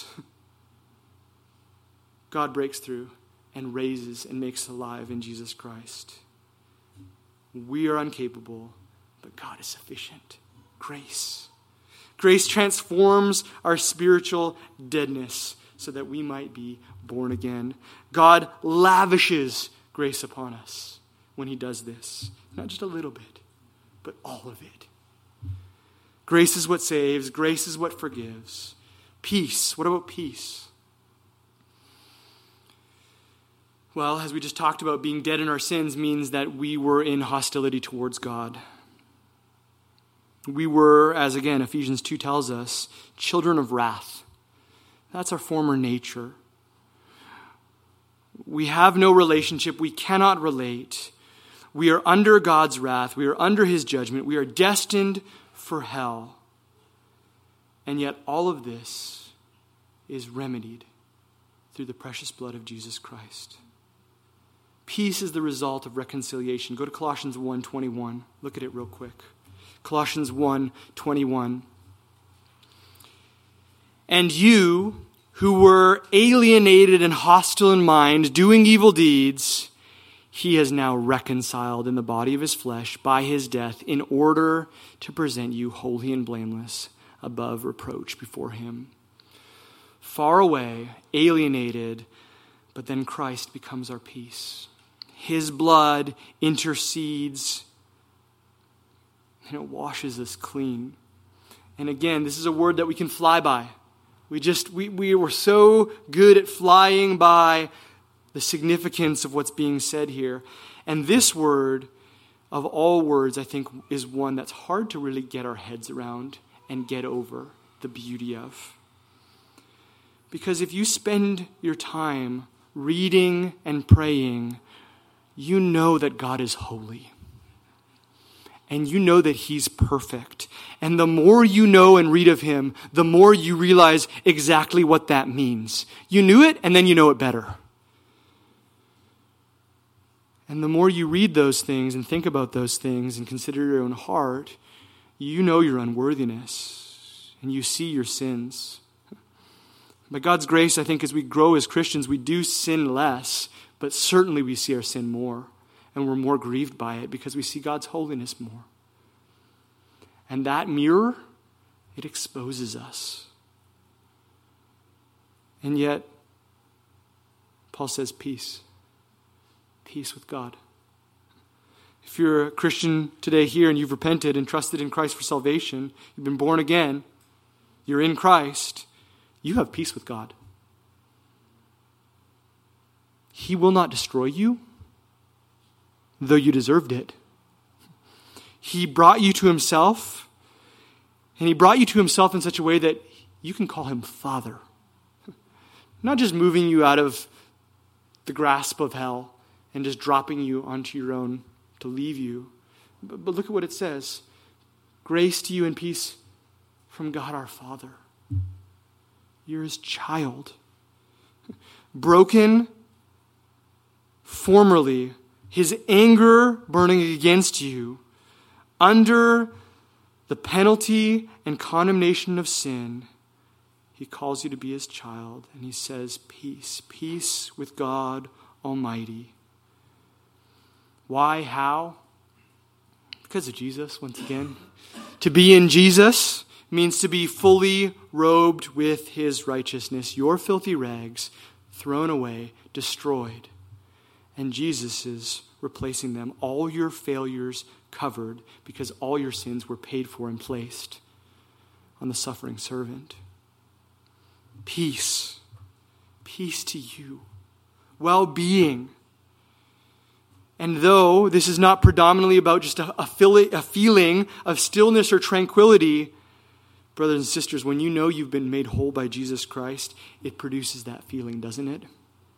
God breaks through and raises and makes alive in Jesus Christ. We are incapable, but God is sufficient. Grace. Grace transforms our spiritual deadness so that we might be born again. God lavishes grace upon us when he does this. Not just a little bit, but all of it. Grace is what saves. Grace is what forgives. Peace. What about peace? Well, as we just talked about, being dead in our sins means that we were in hostility towards God. We were, as again Ephesians 2 tells us, children of wrath. That's our former nature. We have no relationship. We cannot relate. We are under God's wrath. We are under his judgment. We are destined for hell. And yet all of this is remedied through the precious blood of Jesus Christ. Peace is the result of reconciliation. Go to Colossians 1:21. Look at it real quick. Colossians 1:21. And you who were alienated and hostile in mind, doing evil deeds, he has now reconciled in the body of his flesh by his death in order to present you holy and blameless above reproach before him. Far away, alienated, but then Christ becomes our peace. His blood intercedes and it washes us clean. And again, this is a word that we can fly by. We were so good at flying by the significance of what's being said here. And this word, of all words, I think is one that's hard to really get our heads around and get over the beauty of. Because if you spend your time reading and praying, you know that God is holy. And you know that he's perfect. And the more you know and read of him, the more you realize exactly what that means. You knew it, and then you know it better. And the more you read those things and think about those things and consider your own heart, you know your unworthiness. And you see your sins. By God's grace, I think as we grow as Christians, we do sin less. But certainly we see our sin more, and we're more grieved by it because we see God's holiness more. And that mirror, it exposes us. And yet, Paul says peace. Peace with God. If you're a Christian today here and you've repented and trusted in Christ for salvation, you've been born again, you're in Christ, you have peace with God. He will not destroy you, though you deserved it. He brought you to himself, and he brought you to himself in such a way that you can call him Father. Not just moving you out of the grasp of hell and just dropping you onto your own to leave you. But look at what it says. Grace to you and peace from God our Father. You're his child. Broken formerly, his anger burning against you, under the penalty and condemnation of sin, he calls you to be his child, and he says, peace, peace with God Almighty. Why? How? Because of Jesus, once again. To be in Jesus means to be fully robed with his righteousness. Your filthy rags thrown away, destroyed. And Jesus is replacing them. All your failures covered because all your sins were paid for and placed on the suffering servant. Peace. Peace to you. Well-being. And though this is not predominantly about just a feeling of stillness or tranquility, brothers and sisters, when you know you've been made whole by Jesus Christ, it produces that feeling, doesn't it?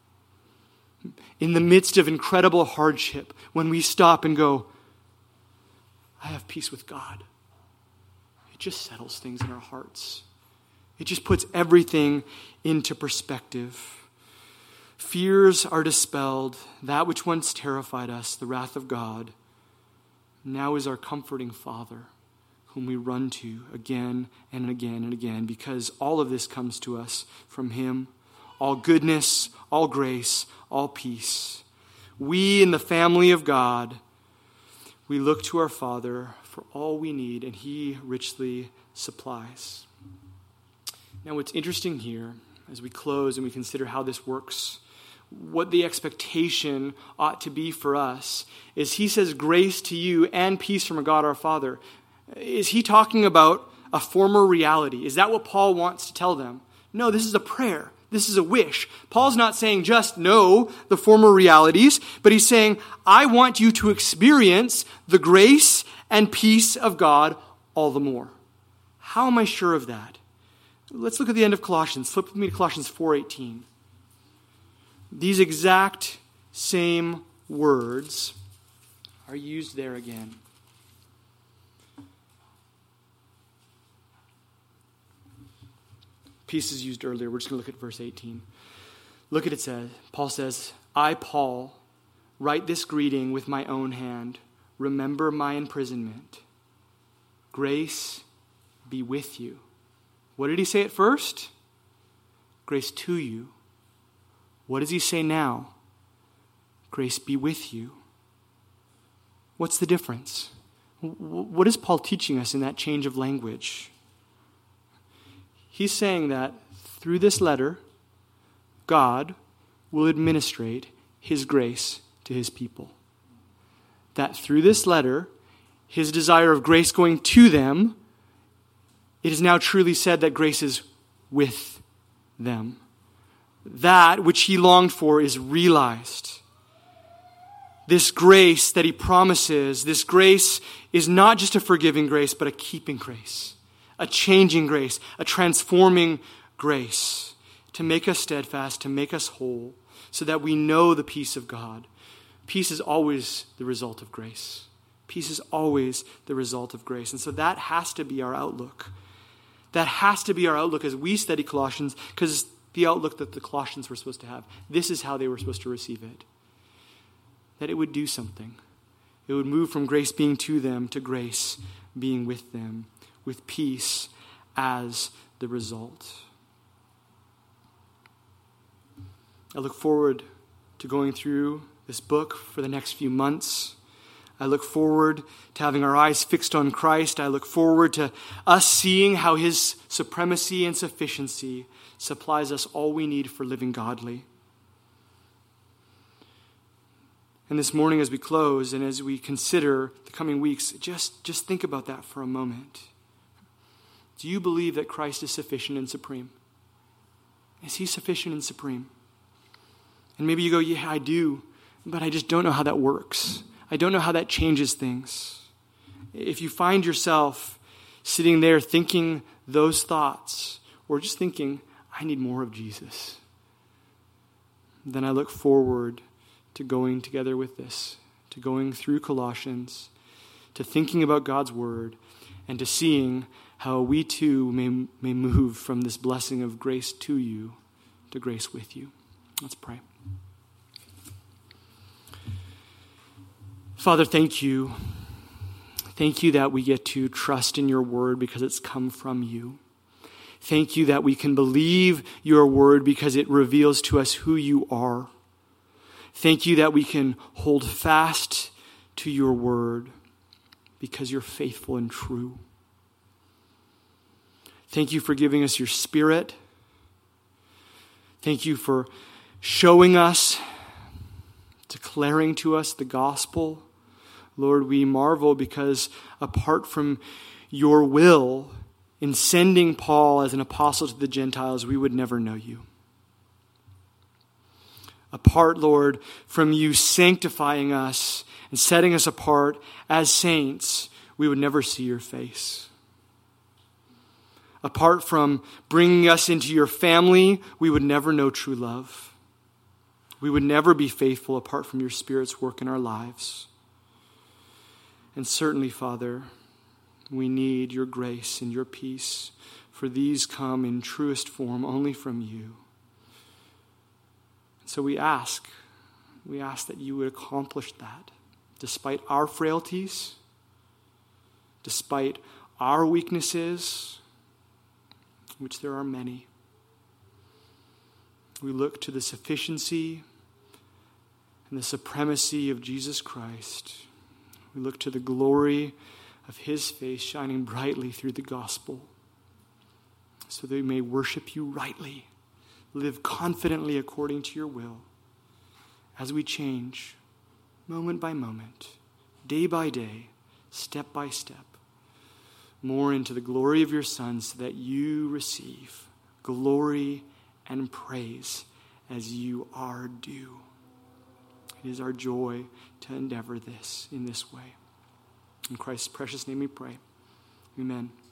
In the midst of incredible hardship, when we stop and go, I have peace with God, it just settles things in our hearts. It just puts everything into perspective. Fears are dispelled. That which once terrified us, the wrath of God, now is our comforting Father, whom we run to again and again and again, because all of this comes to us from him. All goodness, all grace, all peace. We in the family of God, we look to our Father for all we need, and he richly supplies. Now, what's interesting here, as we close and we consider how this works, what the expectation ought to be for us, is he says grace to you and peace from God our Father. Is he talking about a former reality? Is that what Paul wants to tell them? No, this is a prayer. This is a wish. Paul's not saying just know the former realities, but he's saying, I want you to experience the grace and peace of God all the more. How am I sure of that? Let's look at the end of Colossians. Flip with me to Colossians 4:18. These exact same words are used there again. Peace is used earlier. We're just going to look at verse 18. Look at it says. Paul says, I, Paul, write this greeting with my own hand. Remember my imprisonment. Grace be with you. What did he say at first? Grace to you. What does he say now? Grace be with you. What's the difference? What is Paul teaching us in that change of language? He's saying that through this letter, God will administrate his grace to his people. That through this letter, his desire of grace going to them, it is now truly said that grace is with them. That which he longed for is realized. This grace that he promises, this grace is not just a forgiving grace, but a keeping grace. A changing grace, a transforming grace to make us steadfast, to make us whole, so that we know the peace of God. Peace is always the result of grace. Peace is always the result of grace. And so that has to be our outlook. That has to be our outlook as we study Colossians, because the outlook that the Colossians were supposed to have. This is how they were supposed to receive it. That it would do something. It would move from grace being to them to grace being with them, with peace as the result. I look forward to going through this book for the next few months. I look forward to having our eyes fixed on Christ. I look forward to us seeing how his supremacy and sufficiency supplies us all we need for living godly. And this morning as we close and as we consider the coming weeks, just think about that for a moment. Do you believe that Christ is sufficient and supreme? Is he sufficient and supreme? And maybe you go, yeah, I do, but I just don't know how that works. I don't know how that changes things. If you find yourself sitting there thinking those thoughts, or just thinking, I need more of Jesus, then I look forward to going together with this, to going through Colossians, to thinking about God's word, and to seeing how we too may move from this blessing of grace to you to grace with you. Let's pray. Father, thank you. Thank you that we get to trust in your word because it's come from you. Thank you that we can believe your word because it reveals to us who you are. Thank you that we can hold fast to your word because you're faithful and true. Thank you for giving us your Spirit. Thank you for showing us, declaring to us the gospel. Lord, we marvel because apart from your will in sending Paul as an apostle to the Gentiles, we would never know you. Apart, Lord, from you sanctifying us and setting us apart as saints, we would never see your face. Apart from bringing us into your family, we would never know true love. We would never be faithful apart from your Spirit's work in our lives. And certainly, Father, we need your grace and your peace, for these come in truest form only from you. So we ask that you would accomplish that, despite our frailties, despite our weaknesses, which there are many. We look to the sufficiency and the supremacy of Jesus Christ. We look to the glory of his face shining brightly through the gospel, so that we may worship you rightly, live confidently according to your will, as we change moment by moment, day by day, step by step, more into the glory of your Son, so that you receive glory and praise as you are due. It is our joy to endeavor this in this way. In Christ's precious name we pray. Amen.